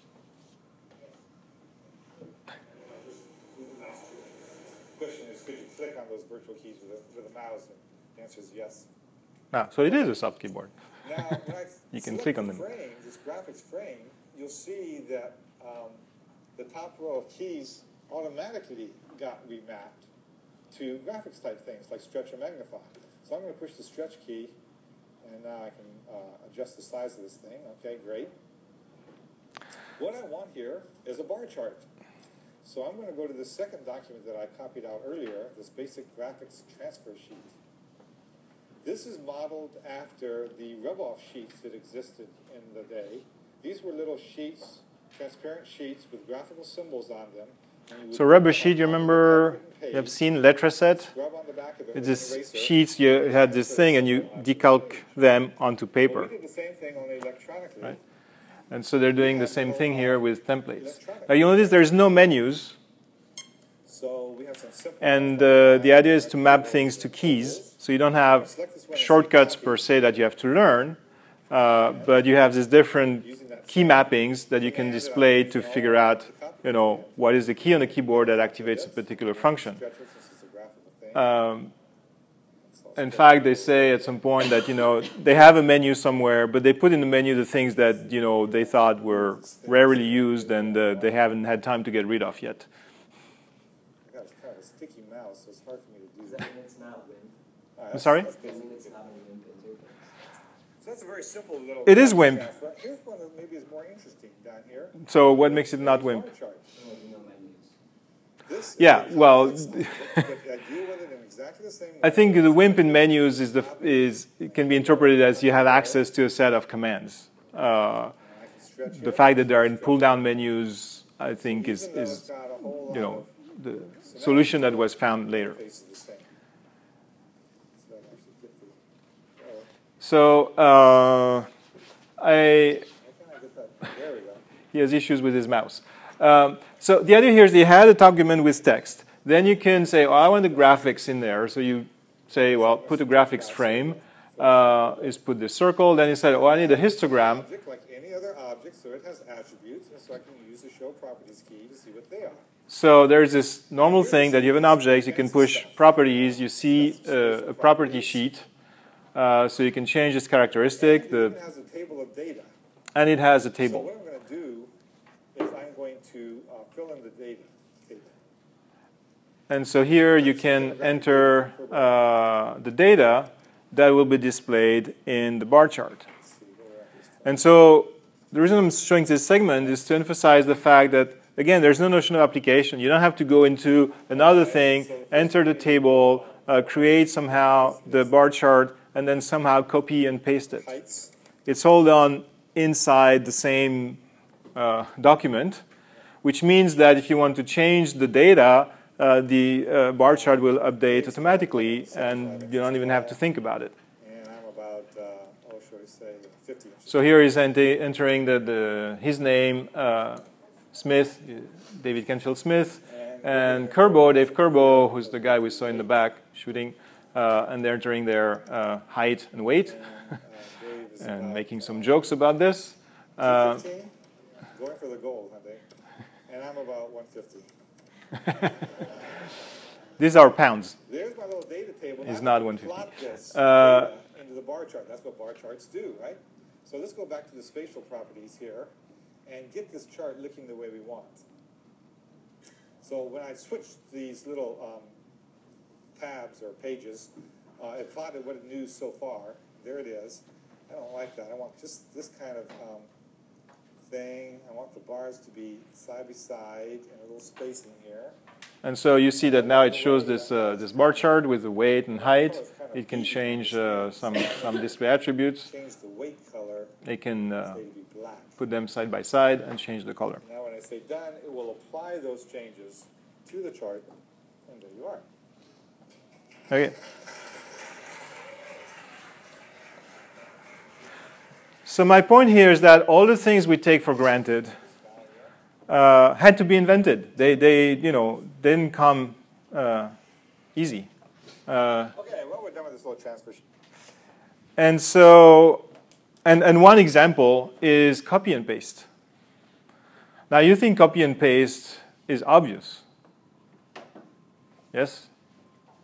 Question is, could you click on those virtual keys with a, with a mouse? And the answer is yes. Ah, so it is a soft keyboard. Now, when I You can select click on the them. frame, this graphics frame, you'll see that um, the top row of keys automatically got remapped to graphics type things like stretch or magnify. So I'm going to push the stretch key, and now I can uh, adjust the size of this thing. Okay, great. What I want here is a bar chart. So I'm going to go to the second document that I copied out earlier, this basic graphics transfer sheet. This is modeled after the rub-off sheets that existed in the day. These were little sheets, transparent sheets with graphical symbols on them. So rubber sheet, you remember, you have seen Letraset? It's this sheets, you had this thing and you decalc them onto paper. We did the same thing only electronically. Right? And so they're doing the same thing here with templates. Now you notice there's no menus. So we have some simple And uh, the idea is to map things to keys. So you don't have shortcuts per se that you have to learn, uh, but you have these different key mappings that you can display to figure out, you know, what is the key on the keyboard that activates a particular function. Um, in fact, they say at some point that, you know, they have a menu somewhere, but they put in the menu the things that, you know, they thought were rarely used and uh, they haven't had time to get rid of yet. I got kind of a sticky mouse, so it's hard for me to do Does that. that mean it's not WIMP? All right, I'm sorry? that's Does that basic. mean it's not a WIMP interface? So that's a very simple little. It is graphics WIMP. transfer. Here's one that maybe is more interesting down here. So what makes it not WIMP? Bar chart. No, no menus. This Yeah, is well, excellent, but I deal with it in exactly the same way. I think the WIMP in menus is the is it can be interpreted as you have access to a set of commands. Uh, I can stretch the here. fact that they are in pull-down menus, I think, is Even though it's is got a whole you lot know of the solution that was found later. faces the same. So I can actually get the- oh, So uh, I how can I get that? There we go. he has issues with his mouse. Um, so the idea here is they had a document with text. Then you can say, oh, I want the graphics in there. So you say, well, put a graphics frame. Uh, is put the circle. Then you say, oh, I need a histogram. Object like any other object, so it has attributes, and so I can use the show properties key to see what they are. So there's this normal thing that you have an object. You can push properties. You see uh, a property sheet. Uh, so you can change its characteristic. It The, even has a table of data. and it has a So table. what I'm going to do is I'm going to uh, fill in the data table. And so here you can enter uh, the data that will be displayed in the bar chart. Let's see where we're at this time. And so the reason I'm showing this segment is to emphasize the fact that, again, there's no notion of application. You don't have to go into another thing, enter the table, uh, create somehow the bar chart, and then somehow copy and paste it. Heights. It's all done inside the same uh, document, which means that if you want to change the data, uh, the uh, bar chart will update automatically, and you don't even have to think about it. And I'm about, uh, oh, should I say, fifty inches. So here he's ent- entering the, the, his name, uh, Smith, David Canfield Smith, and Kerbo, Dave Kerbo, who's the guy we saw in the back shooting, uh, and they're entering their uh, height and weight, Uh, Dave is and about, making some jokes about this. Uh, fifteen, going for the gold, I think. And I'm about one fifty. these are pounds. There's my little data table. It's Now not I one can fifty. Plot this Uh, data into the bar chart. That's what bar charts do, right? So let's go back to the spatial properties here and get this chart looking the way we want. So when I switched these little um, tabs or pages, uh, it plotted what it knew so far. There it is. I don't like that. I want just this kind of um, thing. I want the bars to be side by side and a little spacing here. And so you see that now it shows this, uh, this bar chart with the weight and height. It can change uh, some, some display attributes. Change the weight color, They can uh, say to be black. put them side by side and change the color. Now when I say done, it will apply those changes to the chart, and there you are. Okay. So my point here is that all the things we take for granted uh, had to be invented. They, they, you know, didn't come uh, easy. Uh, Okay, well, we're done with this little transfer. and so, and, and one example is copy and paste. Now you think copy and paste is obvious. Yes?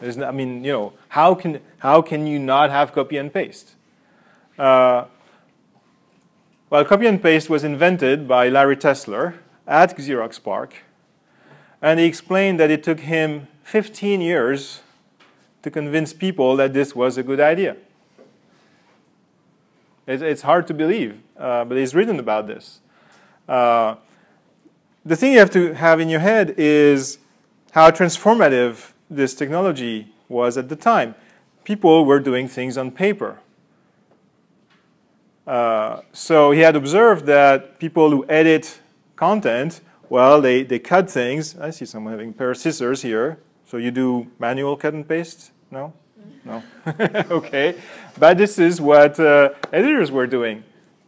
There's no, I mean, you know, how can, how can you not have copy and paste? Uh, well, copy and paste was invented by Larry Tesler at Xerox PARC, and he explained that it took him fifteen years to convince people that this was a good idea. It's, it's hard to believe, uh, but he's written about this. Uh, the thing you have to have in your head is how transformative this technology was at the time. People were doing things on paper. Uh, so he had observed that people who edit content, well, they, they cut things. I see someone having a pair of scissors here. So you do manual cut and paste? No? No? Okay. But this is what uh, editors were doing.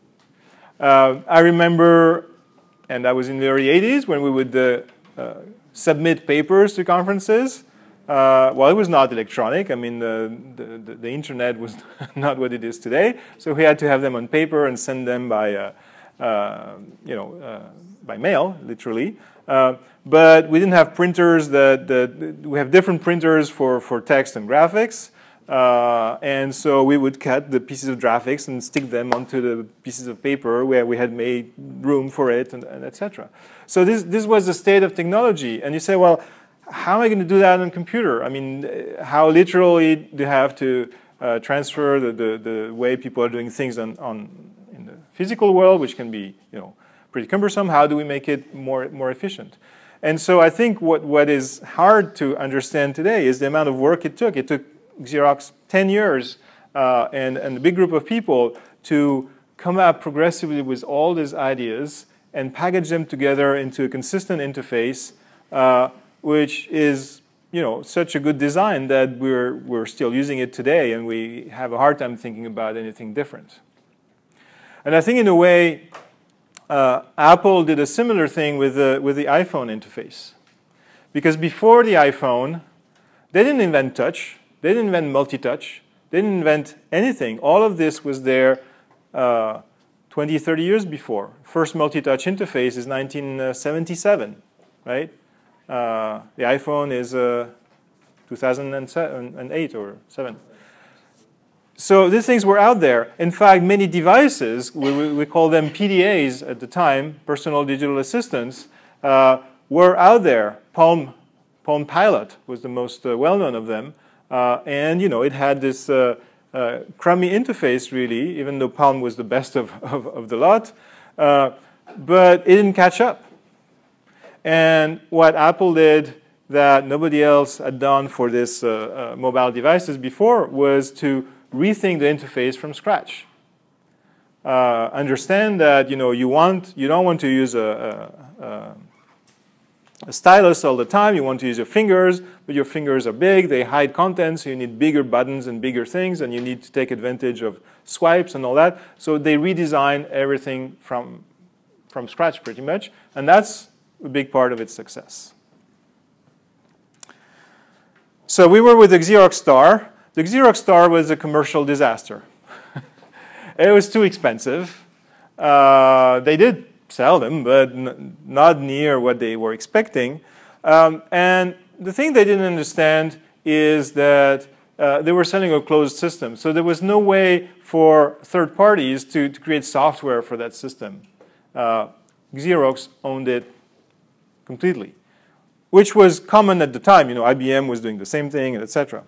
Uh, I remember, and that was in the early eighties, when we would uh, uh, submit papers to conferences. Uh, well, it was not electronic. I mean, the, the, the internet was not what it is today. So we had to have them on paper and send them by, uh, uh, you know, uh, by mail, literally. Uh, but we didn't have printers that, that we have different printers for, for text and graphics. Uh, and so we would cut the pieces of graphics and stick them onto the pieces of paper where we had made room for it, and, and et cetera. So this, this was the state of technology. And you say, well, how am I going to do that on a computer? I mean, how literally do you have to uh, transfer the, the, the way people are doing things on, on in the physical world, which can be, you know, pretty cumbersome? How do we make it more, more efficient? And so I think what, what is hard to understand today is the amount of work it took. It took Xerox ten years uh, and, and a big group of people to come up progressively with all these ideas and package them together into a consistent interface, uh, which is, you know, such a good design that we're, we're still using it today, and we have a hard time thinking about anything different. And I think in a way, uh, Apple did a similar thing with the, with the iPhone interface. Because before the iPhone, they didn't invent touch. They didn't invent multi-touch. They didn't invent anything. All of this was there uh, twenty, thirty years before. First multi-touch interface is nineteen seventy-seven, right? Uh, the iPhone is uh, two thousand eight or seven. So these things were out there. In fact, many devices, we, we call them P D As at the time, personal digital assistants, uh, were out there. Palm, Palm Pilot was the most uh, well-known of them. Uh, and, you know, it had this uh, uh, crummy interface, really, even though Palm was the best of, of, of the lot. Uh, but it didn't catch up. And what Apple did that nobody else had done for this uh, uh, mobile devices before was to rethink the interface from scratch. Uh, understand that, you know, you want, you don't want to use a, a, a a stylus all the time. You want to use your fingers, but your fingers are big. They hide content, so you need bigger buttons and bigger things, and you need to take advantage of swipes and all that. So they redesign everything from, from scratch pretty much, and that's a big part of its success. So we were with the Xerox Star. The Xerox Star was a commercial disaster. It was too expensive. Uh, they did sell them, but n not near what they were expecting. Um, and the thing they didn't understand is that uh, they were selling a closed system. So there was no way for third parties to, to create software for that system. Uh, Xerox owned it completely, which was common at the time. You know, I B M was doing the same thing, et cetera.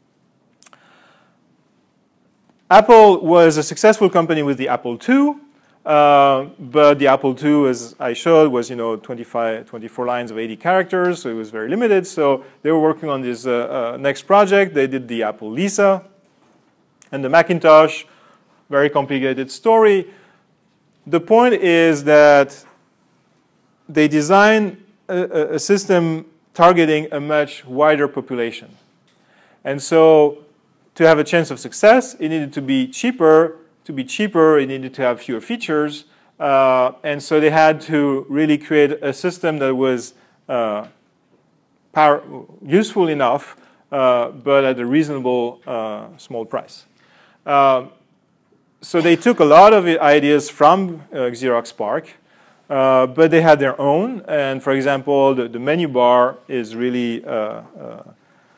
Apple was a successful company with the Apple two. Uh, but the Apple two, as I showed, was, you know, twenty-five, twenty-four lines of eighty characters, so it was very limited. So they were working on this uh, uh, next project. They did the Apple Lisa. And the Macintosh, very complicated story. The point is that they designed a, a system targeting a much wider population. And so to have a chance of success, it needed to be cheaper. To be cheaper, it needed to have fewer features. Uh, and so they had to really create a system that was uh, power, useful enough, uh, but at a reasonable uh, small price. Uh, so they took a lot of ideas from uh, Xerox PARC, uh, but they had their own. And for example, the, the menu bar is really uh, uh,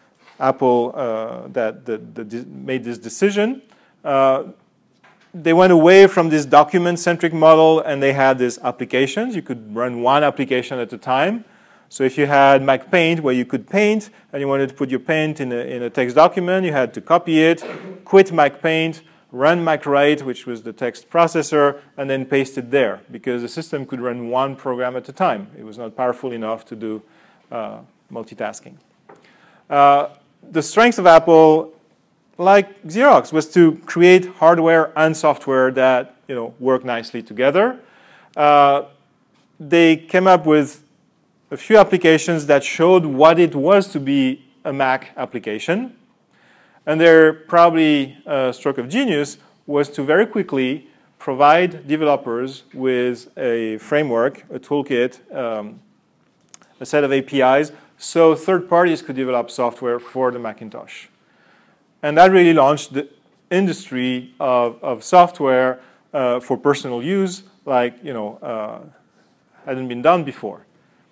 Apple uh, that, that, that made this decision. Uh, they went away from this document-centric model, and they had these applications. You could run one application at a time. So if you had MacPaint, where you could paint, and you wanted to put your paint in a, in a text document, you had to copy it, quit MacPaint, run MacWrite, which was the text processor, and then paste it there, because the system could run one program at a time. It was not powerful enough to do uh, multitasking. Uh, the strength of Apple, like Xerox, was to create hardware and software that you know work nicely together. Uh, they came up with a few applications that showed what it was to be a Mac application. And their probably uh, stroke of genius was to very quickly provide developers with a framework, a toolkit, um, a set of A P Is, so third parties could develop software for the Macintosh. And that really launched the industry of, of software uh, for personal use, like you know uh, hadn't been done before.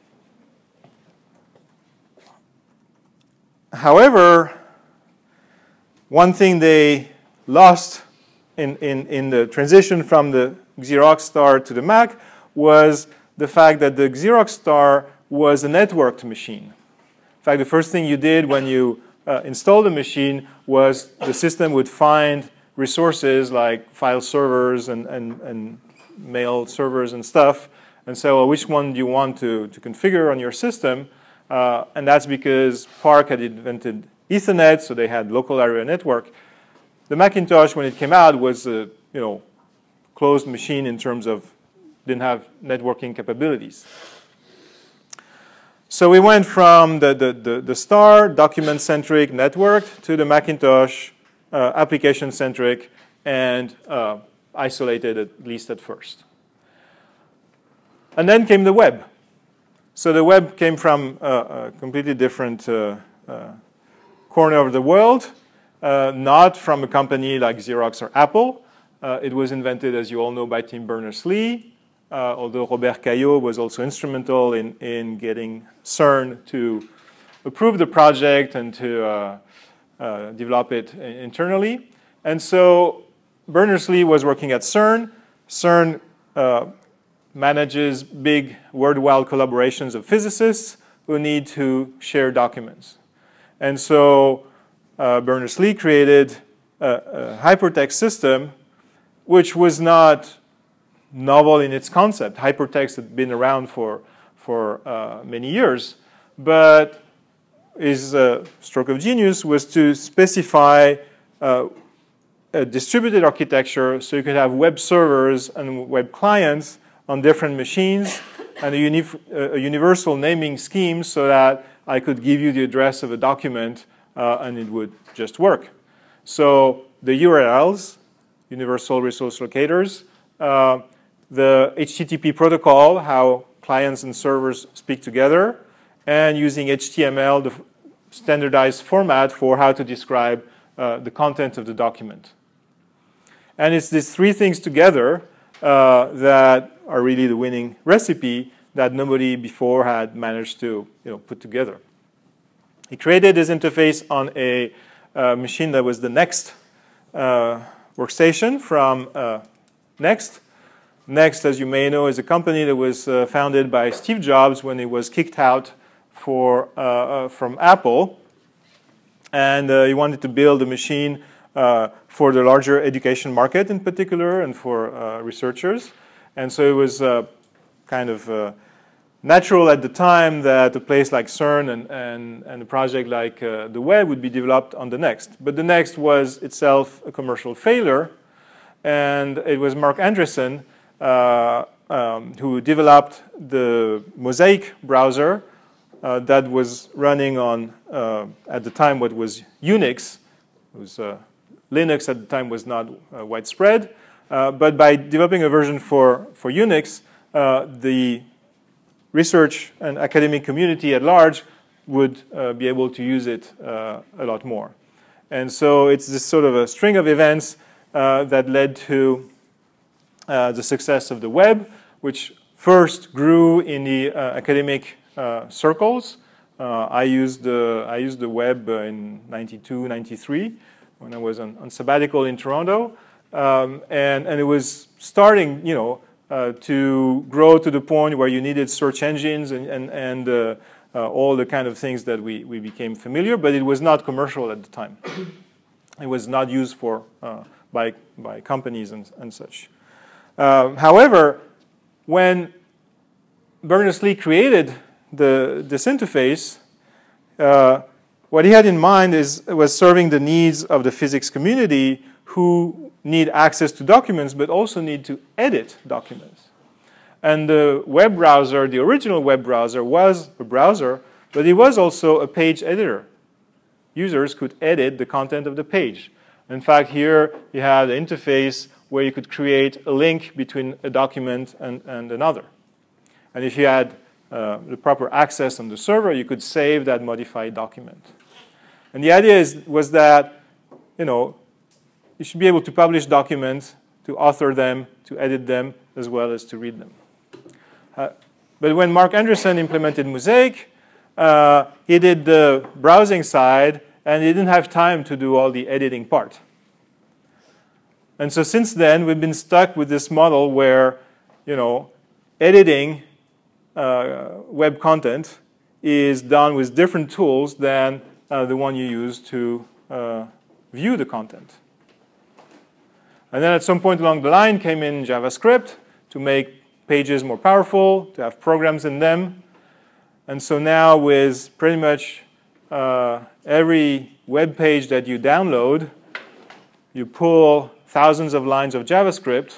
However, one thing they lost in, in, in the transition from the Xerox Star to the Mac was the fact that the Xerox Star was a networked machine. In fact, the first thing you did when you uh, installed the machine was the system would find resources like file servers and, and, and mail servers and stuff, and say, well, which one do you want to, to configure on your system? Uh, and that's because PARC had invented Ethernet, so they had local area network. The Macintosh, when it came out, was a you know, closed machine in terms of didn't have networking capabilities. So we went from the, the, the, the Star, document-centric, networked, to the Macintosh, uh, application-centric, and uh, isolated, at least at first. And then came the web. So the web came from uh, a completely different uh, uh, corner of the world, uh, not from a company like Xerox or Apple. Uh, it was invented, as you all know, by Tim Berners-Lee, uh, although Robert Caillot was also instrumental in, in getting CERN to approve the project and to uh, uh, develop it internally. And so Berners-Lee was working at CERN. CERN uh, manages big worldwide collaborations of physicists who need to share documents. And so uh, Berners-Lee created a, a hypertext system which was not novel in its concept. Hypertext had been around for, for uh, many years, but his uh, stroke of genius was to specify uh, a distributed architecture so you could have web servers and web clients on different machines, and a, uni a universal naming scheme so that I could give you the address of a document uh, and it would just work. So the U R Ls, Universal Resource Locators, uh, the H T T P protocol, how clients and servers speak together, and using H T M L, the standardized format for how to describe uh, the content of the document. And it's these three things together uh, that are really the winning recipe that nobody before had managed to you know, put together. He created this interface on a uh, machine that was the Next uh, workstation from uh, Next. Next, as you may know, is a company that was uh, founded by Steve Jobs when he was kicked out for, uh, uh, from Apple. And uh, he wanted to build a machine uh, for the larger education market in particular and for uh, researchers. And so it was uh, kind of uh, natural at the time that a place like CERN and, and, and a project like uh, the web would be developed on the Next. But the Next was itself a commercial failure. And it was Mark Andreessen uh, um, who developed the Mosaic browser uh, that was running on, uh, at the time, what was Unix. It was, uh, Linux at the time was not uh, widespread. Uh, but by developing a version for, for Unix, uh, the research and academic community at large would uh, be able to use it uh, a lot more. And so it's this sort of a string of events uh, that led to uh, the success of the web, which first grew in the uh, academic uh, circles. Uh, I used the I used the web uh, in ninety-two, ninety-three when I was on, on sabbatical in Toronto, um, and and it was starting, you know, uh, to grow to the point where you needed search engines and and and uh, uh, all the kind of things that we we became familiar. But it was not commercial at the time. It was not used for uh, by by companies and and such. Uh, however, when Berners-Lee created the, this interface, uh, what he had in mind is, was serving the needs of the physics community who need access to documents but also need to edit documents. And the web browser, the original web browser, was a browser, but it was also a page editor. Users could edit the content of the page. In fact, here you have the interface where you could create a link between a document and, and another. And if you had uh, the proper access on the server, you could save that modified document. And the idea is, was that, you know, you should be able to publish documents, to author them, to edit them, as well as to read them. Uh, but when Mark Anderson implemented Mosaic, uh, he did the browsing side, and he didn't have time to do all the editing part. And so since then, we've been stuck with this model where, you know, editing uh, web content is done with different tools than uh, the one you use to uh, view the content. And then at some point along the line came in JavaScript to make pages more powerful, to have programs in them. And so now with pretty much uh, every web page that you download, you pull thousands of lines of JavaScript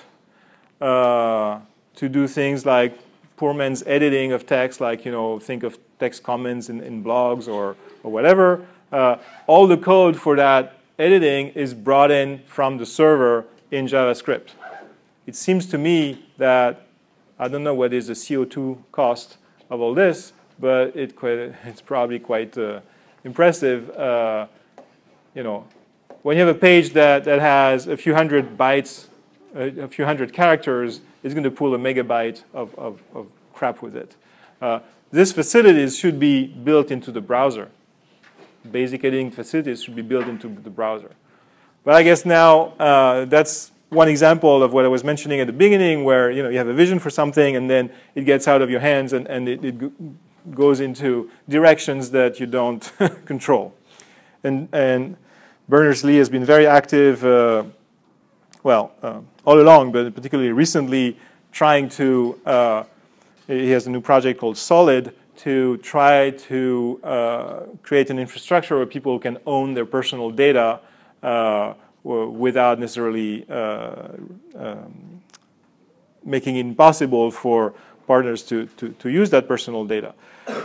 uh, to do things like poor man's editing of text, like, you know, think of text comments in, in blogs or, or whatever. Uh, all the code for that editing is brought in from the server in JavaScript. It seems to me that, I don't know what is the C O two cost of all this, but it quite, it's probably quite uh, impressive. Uh, you know, when you have a page that, that has a few hundred bytes, a, a few hundred characters, it's going to pull a megabyte of, of, of crap with it. Uh, these facilities should be built into the browser. Basic editing facilities should be built into the browser. But I guess now uh, that's one example of what I was mentioning at the beginning, where, you know, you have a vision for something and then it gets out of your hands and, and it, it goes into directions that you don't control. And, and Berners-Lee has been very active, uh, well, uh, all along, but particularly recently, trying to, uh, he has a new project called Solid to try to uh, create an infrastructure where people can own their personal data uh, without necessarily uh, um, making it impossible for partners to, to, to use that personal data.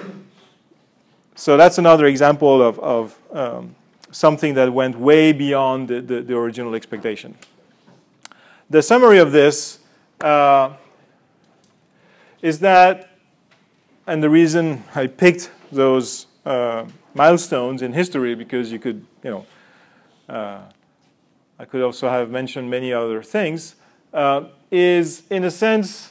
So that's another example of, of um, something that went way beyond the, the, the original expectation. The summary of this uh, is that, and the reason I picked those uh, milestones in history, because you could, you know, uh, I could also have mentioned many other things, uh, is in a sense,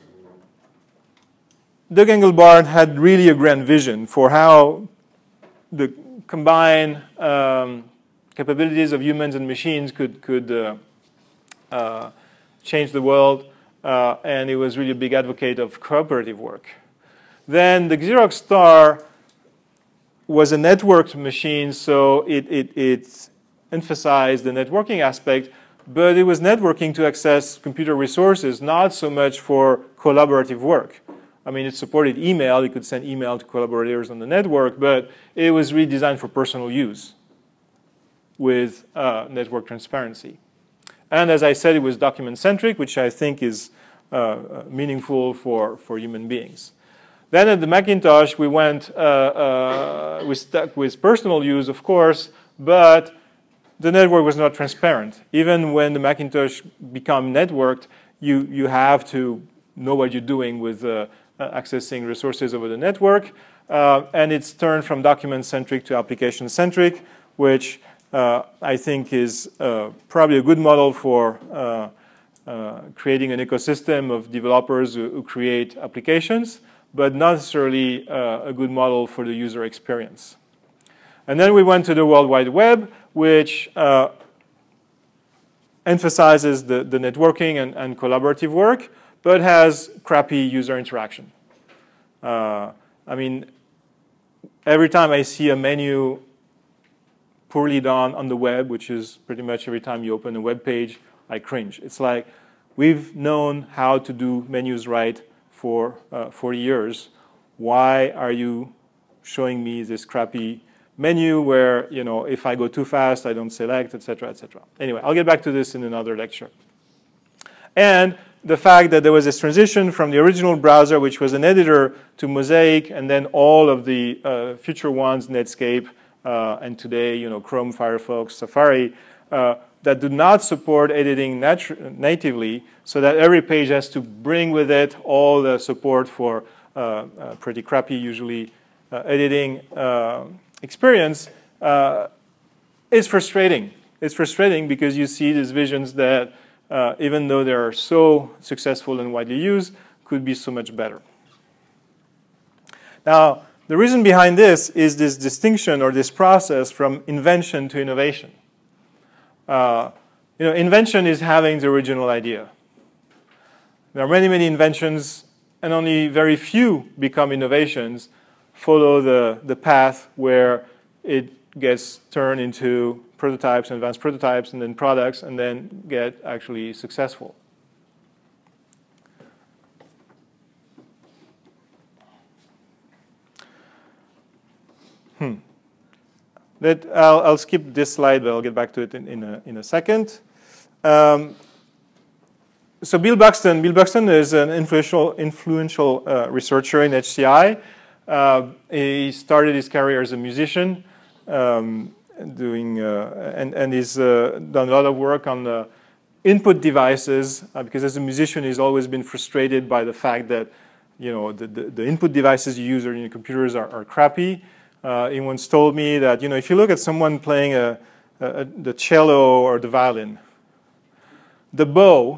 Doug Engelbart had really a grand vision for how the combined um, capabilities of humans and machines could, could uh, uh, change the world, uh, and he was really a big advocate of cooperative work. Then the Xerox Star was a networked machine, so it, it, it emphasized the networking aspect, but it was networking to access computer resources, not so much for collaborative work. I mean, it supported email. You could send email to collaborators on the network, but it was really designed for personal use with uh, network transparency. And as I said, it was document-centric, which I think is uh, meaningful for, for human beings. Then at the Macintosh, we went, uh, uh, we stuck with personal use, of course, but the network was not transparent. Even when the Macintosh became networked, you, you have to know what you're doing with uh, accessing resources over the network. Uh, and it's turned from document-centric to application-centric, which uh, I think is uh, probably a good model for uh, uh, creating an ecosystem of developers who, who create applications. but not necessarily uh, a good model for the user experience. And then we went to the World Wide Web, which uh, emphasizes the, the networking and, and collaborative work, but has crappy user interaction. Uh, I mean, every time I see a menu poorly done on the web, which is pretty much every time you open a web page, I cringe. It's like, we've known how to do menus right for uh, forty years. Why are you showing me this crappy menu where, you know, if I go too fast, I don't select, et cetera, et cetera. Anyway, I'll get back to this in another lecture. And the fact that there was this transition from the original browser, which was an editor, to Mosaic, and then all of the uh, future ones, Netscape, uh, and today, you know, Chrome, Firefox, Safari, uh, that do not support editing natively, so that every page has to bring with it all the support for uh, uh, pretty crappy, usually, uh, editing uh, experience, uh, is frustrating. It's frustrating because you see these visions that, uh, even though they are so successful and widely used, could be so much better. Now, the reason behind this is this distinction or this process from invention to innovation. Uh, you know, invention is having the original idea. There are many, many inventions, and only very few become innovations, follow the, the path where it gets turned into prototypes, advanced prototypes, and then products, and then get actually successful. Hmm. That I'll, I'll skip this slide, but I'll get back to it in, in, a, in a second. Um, so Bill Buxton, Bill Buxton is an influential, influential uh, researcher in H C I. Uh, he started his career as a musician, um, doing uh, and and he's uh, done a lot of work on the input devices uh, because as a musician, he's always been frustrated by the fact that you know the the, the input devices you use on your computers are, are crappy. Uh, he once told me that, you know, if you look at someone playing a, a, a, the cello or the violin, the bow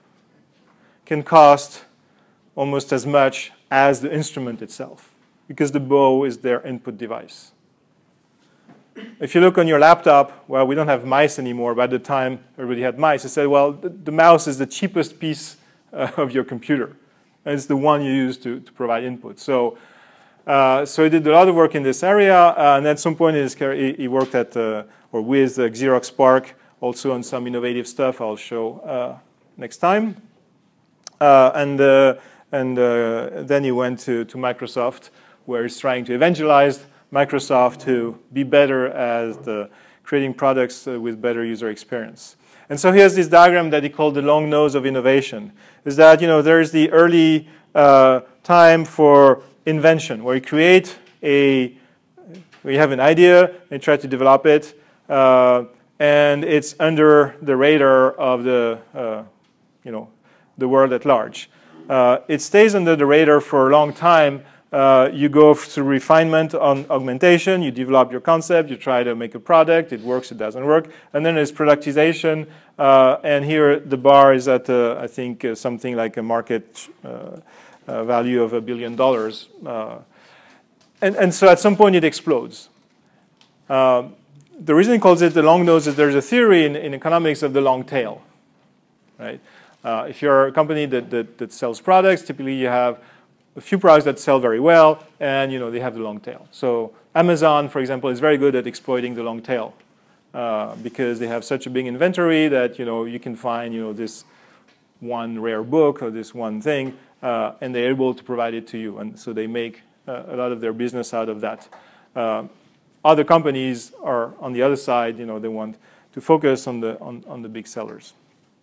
can cost almost as much as the instrument itself because the bow is their input device. If you look on your laptop, well, we don't have mice anymore. By the time everybody had mice, I said, well, the, the mouse is the cheapest piece uh, of your computer, and it's the one you use to, to provide input. So. Uh, so he did a lot of work in this area, uh, and at some point in his career, he, he worked at uh, or with uh, Xerox PARC, also on some innovative stuff I'll show uh, next time. Uh, and uh, and uh, then he went to, to Microsoft, where he's trying to evangelize Microsoft to be better at the creating products uh, with better user experience. And so he has this diagram that he called the long nose of innovation. Is that, you know, there's the early uh, time for invention, where you create a, where you have an idea and try to develop it, uh, and it's under the radar of the, uh, you know, the world at large. Uh, it stays under the radar for a long time. Uh, you go through refinement on augmentation, you develop your concept, you try to make a product, it works, it doesn't work, and then there's productization, uh, and here the bar is at, uh, I think, uh, something like a market uh, Uh, value of a billion dollars. Uh, and, and so at some point it explodes. Uh, the reason he calls it the long nose is there's a theory in, in economics of the long tail. Right? Uh, if you're a company that, that, that sells products, typically you have a few products that sell very well, and you know they have the long tail. So Amazon, for example, is very good at exploiting the long tail uh, because they have such a big inventory that you know you can find you know this one rare book or this one thing, uh, and they're able to provide it to you. And so they make uh, a lot of their business out of that. Uh, other companies are on the other side, you know, they want to focus on the, on, on the big sellers.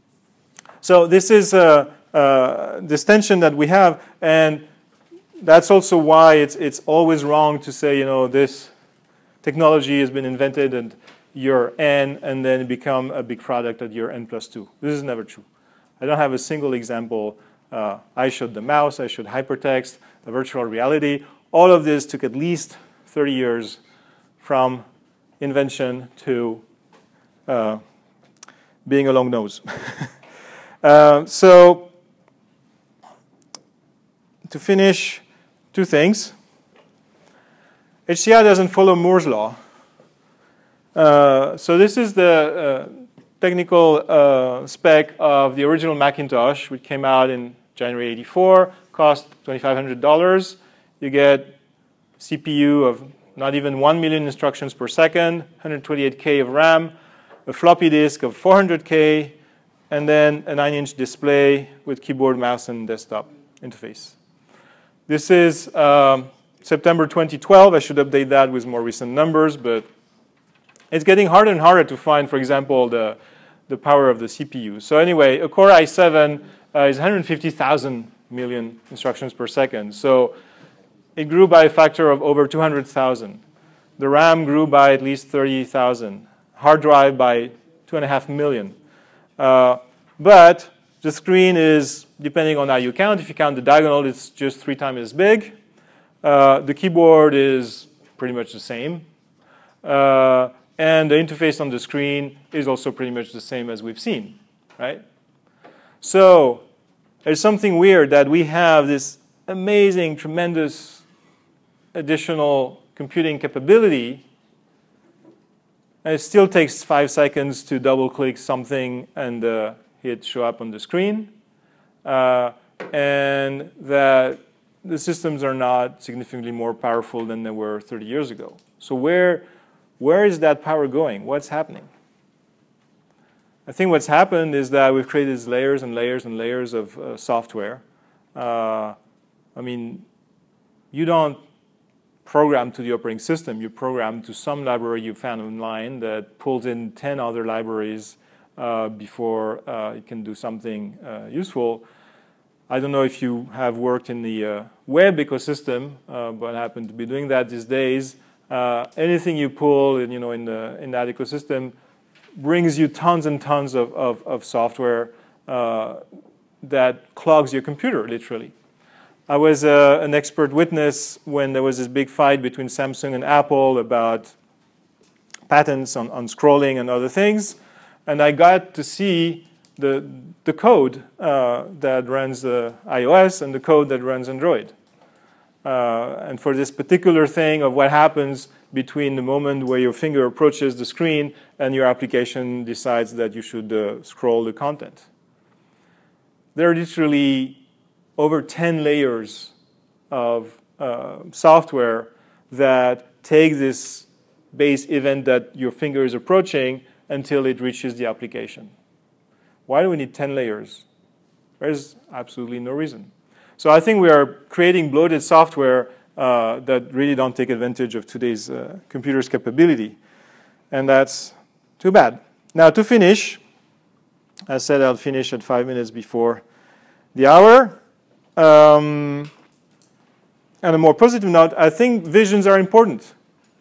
So this is uh, uh, this tension that we have, and that's also why it's, it's always wrong to say, you know, this technology has been invented at year N and then become a big product at year N plus two. This is never true. I don't have a single example. Uh, I showed the mouse, I showed hypertext, the virtual reality. All of this took at least thirty years from invention to uh, being a long nose. uh, so to finish, two things. H C I doesn't follow Moore's law. Uh, so this is the uh, technical uh, spec of the original Macintosh, which came out in January eighty-four, cost twenty-five hundred dollars. You get C P U of not even one million instructions per second, one hundred twenty-eight K of RAM, a floppy disk of four hundred K, and then a nine inch display with keyboard, mouse, and desktop interface. This is um, September twenty twelve. I should update that with more recent numbers, but it's getting harder and harder to find, for example, the, the power of the C P U. So anyway, a Core i seven uh, is one hundred fifty thousand million instructions per second. So it grew by a factor of over two hundred thousand. The RAM grew by at least thirty thousand. Hard drive by two and a half million. Uh, but the screen is, depending on how you count, if you count the diagonal, it's just three times as big. Uh, the keyboard is pretty much the same. Uh, and the interface on the screen is also pretty much the same as we've seen, right? So there's something weird that we have this amazing, tremendous additional computing capability, and it still takes five seconds to double-click something and uh, hit show up on the screen, uh, and that the systems are not significantly more powerful than they were thirty years ago. So where, where is that power going? What's happening? I think what's happened is that we've created these layers and layers and layers of uh, software. Uh, I mean, you don't program to the operating system. You program to some library you found online that pulls in ten other libraries uh, before uh, it can do something uh, useful. I don't know if you have worked in the uh, web ecosystem, uh, but I happen to be doing that these days. Uh, anything you pull in, you know, in, the, in that ecosystem brings you tons and tons of, of, of software uh, that clogs your computer, literally. I was uh, an expert witness when there was this big fight between Samsung and Apple about patents on, on scrolling and other things. And I got to see the, the code uh, that runs uh, iOS and the code that runs Android. Uh, and for this particular thing of what happens between the moment where your finger approaches the screen and your application decides that you should uh, scroll the content. There are literally over ten layers of uh, software that take this base event that your finger is approaching until it reaches the application. Why do we need ten layers? There's absolutely no reason. So I think we are creating bloated software uh, that really don't take advantage of today's uh, computer's capability. And that's too bad. Now to finish, I said I'll finish at five minutes before the hour. Um, on a more positive note, I think visions are important.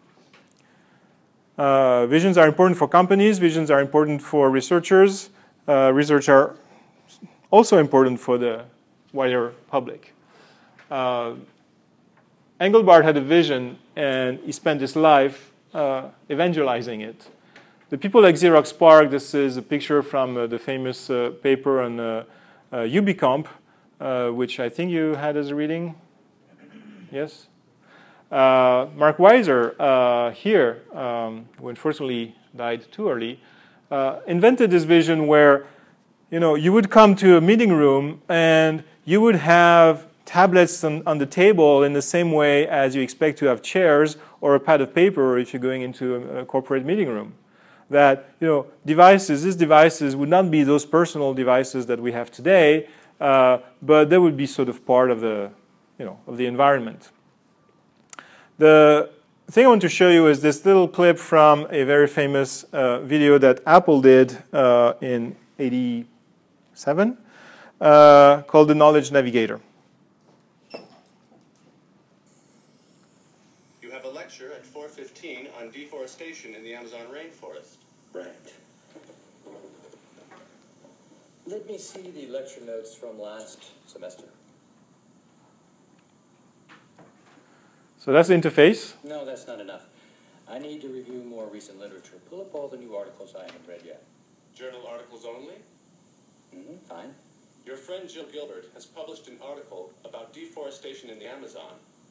Uh, visions are important for companies. Visions are important for researchers. Uh, research are also important for the wider public. Uh, Engelbart had a vision, and he spent his life uh, evangelizing it. The people like Xerox PARC, this is a picture from uh, the famous uh, paper on uh, uh, UbiComp, uh, which I think you had as a reading. Yes? Uh, Mark Weiser uh, here, um, who unfortunately died too early, uh, invented this vision where you know, you would come to a meeting room and you would have tablets on, on the table in the same way as you expect to have chairs or a pad of paper if you're going into a, a corporate meeting room. That, you know, devices, these devices would not be those personal devices that we have today, uh, but they would be sort of part of the, you know, of the environment. The thing I want to show you is this little clip from a very famous uh, video that Apple did uh, in eighty-seven uh, called the Knowledge Navigator. You have a lecture at four fifteen on deforestation in the Amazon rainforest. Right. Let me see the lecture notes from last semester. So that's the interface. No, that's not enough. I need to review more recent literature. Pull up all the new articles I haven't read yet. Journal articles only? Mm-hmm, fine. Your friend Jill Gilbert has published an article about deforestation in the Amazon.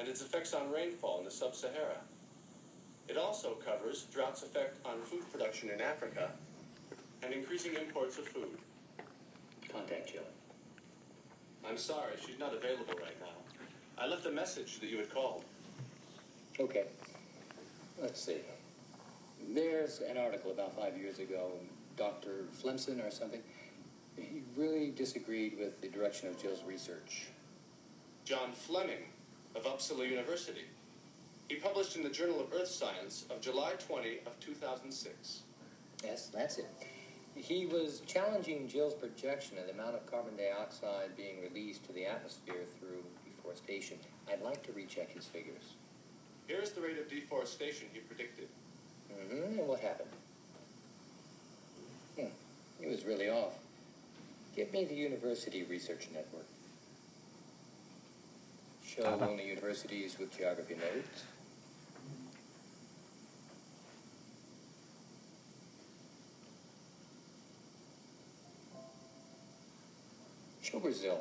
and its effects on rainfall in the sub-Sahara. It also covers drought's effect on food production in Africa and increasing imports of food. Contact Jill. I'm sorry, she's not available right now. I left a message that you had called. Okay. Let's see. There's an article about five years ago, Doctor Flemson or something. He really disagreed with the direction of Jill's research. John Fleming of Uppsala University. He published in the Journal of Earth Science of July twentieth of two thousand six. Yes, that's it. He was challenging Jill's projection of the amount of carbon dioxide being released to the atmosphere through deforestation. I'd like to recheck his figures. Here's the rate of deforestation he predicted. Mm-hmm. And what happened? Hmm. He was really off. Give me the University Research Network. Show only universities with geography nodes. Show Brazil.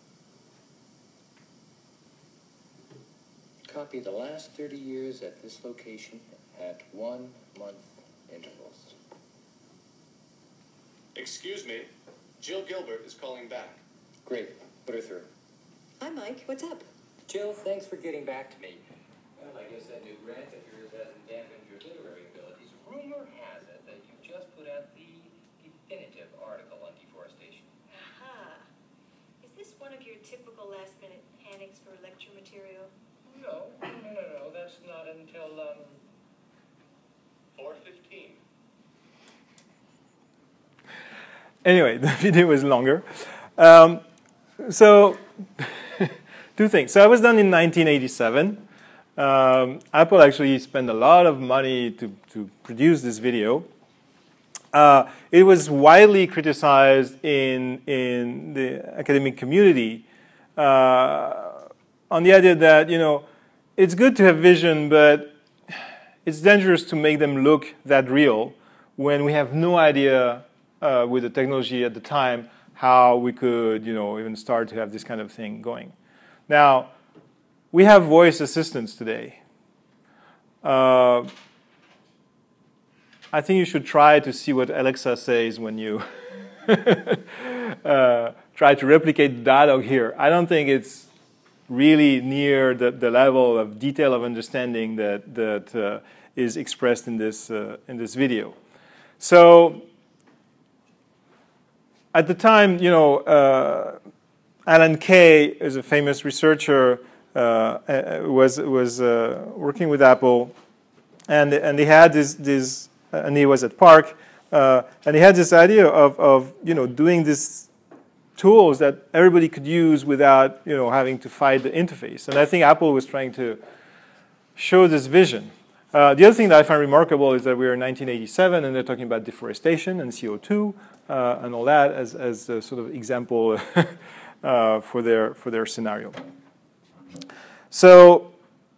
Copy the last thirty years at this location at one-month intervals. Excuse me, Jill Gilbert is calling back. Great. Put her through. Hi, Mike. What's up? Jill, thanks for getting back to me. Well, I guess that new grant of yours hasn't dampened your literary abilities. Rumor has it that you just put out the definitive article on deforestation. Aha. Is this one of your typical last-minute panics for lecture material? No, no, no, no, no. That's not until, um... four fifteen. Anyway, the video is longer. Um, so, two things. So I was done in nineteen eighty-seven. Um, Apple actually spent a lot of money to, to produce this video. Uh, it was widely criticized in, in the academic community uh, on the idea that, you know, it's good to have vision, but it's dangerous to make them look that real when we have no idea uh, with the technology at the time how we could, you know, even start to have this kind of thing going. Now, we have voice assistants today. Uh, I think you should try to see what Alexa says when you uh, try to replicate the dialogue here. I don't think it's really near the, the level of detail of understanding that, that uh, is expressed in this, uh, in this video. So at the time, you know, uh, Alan Kay is a famous researcher, uh, was, was uh, working with Apple, and, and he had this, this, and he was at Park, uh, and he had this idea of, of, you know, doing this tools that everybody could use without, you know, having to fight the interface. And I think Apple was trying to show this vision. Uh, the other thing that I find remarkable is that we are in nineteen eighty-seven, and they're talking about deforestation and C O two uh, and all that as, as a sort of example uh, for their for their scenario. So,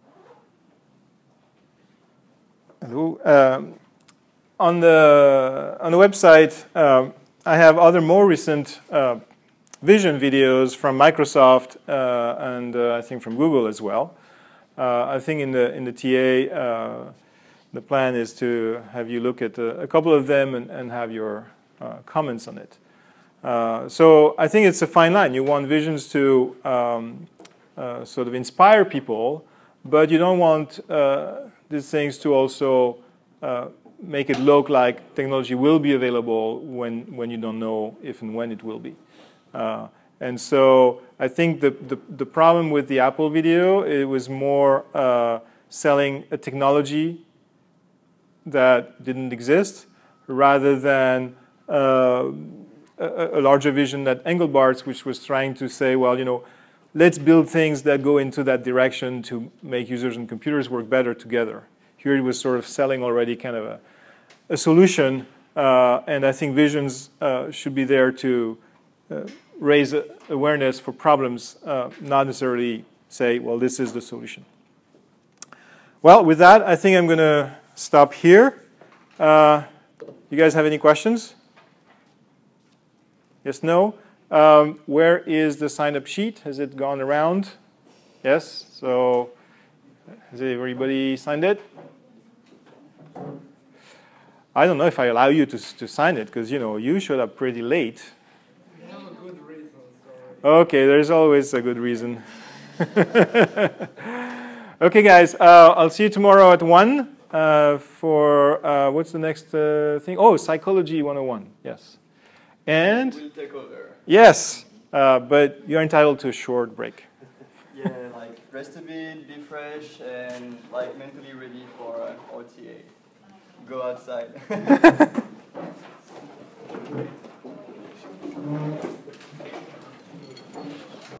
hello. Um, on the on the website, um, I have other more recent uh, vision videos from Microsoft uh, and uh, I think from Google as well. Uh, I think in the in the T A, uh, the plan is to have you look at a, a couple of them and, and have your uh, comments on it. Uh, so I think it's a fine line. You want visions to um, uh, sort of inspire people, but you don't want uh, these things to also uh, make it look like technology will be available when when you don't know if and when it will be. Uh, and so I think the, the, the problem with the Apple video, it was more uh, selling a technology that didn't exist rather than uh, a, a larger vision that Engelbart's, which was trying to say, well, you know, let's build things that go into that direction to make users and computers work better together. Here it was sort of selling already kind of a, a solution, uh, and I think visions uh, should be there to Uh, raise uh, awareness for problems, uh, not necessarily say, well, this is the solution. Well, with that, I think I'm going to stop here. Uh, you guys have any questions? Yes, no? Um, where is the sign-up sheet? Has it gone around? Yes? So Has everybody signed it? I don't know if I allow you to, to sign it, because, you know, you showed up pretty late. We have a good reason, sorry. Okay, there's always a good reason. Okay, guys, uh, I'll see you tomorrow at one uh, for, uh, what's the next uh, thing? Oh, Psychology one oh one, yes. And, We'll take over. yes, uh, but you're entitled to a short break. Yeah, like rest a bit, be fresh, and like mentally ready for uh, O T A. Go outside.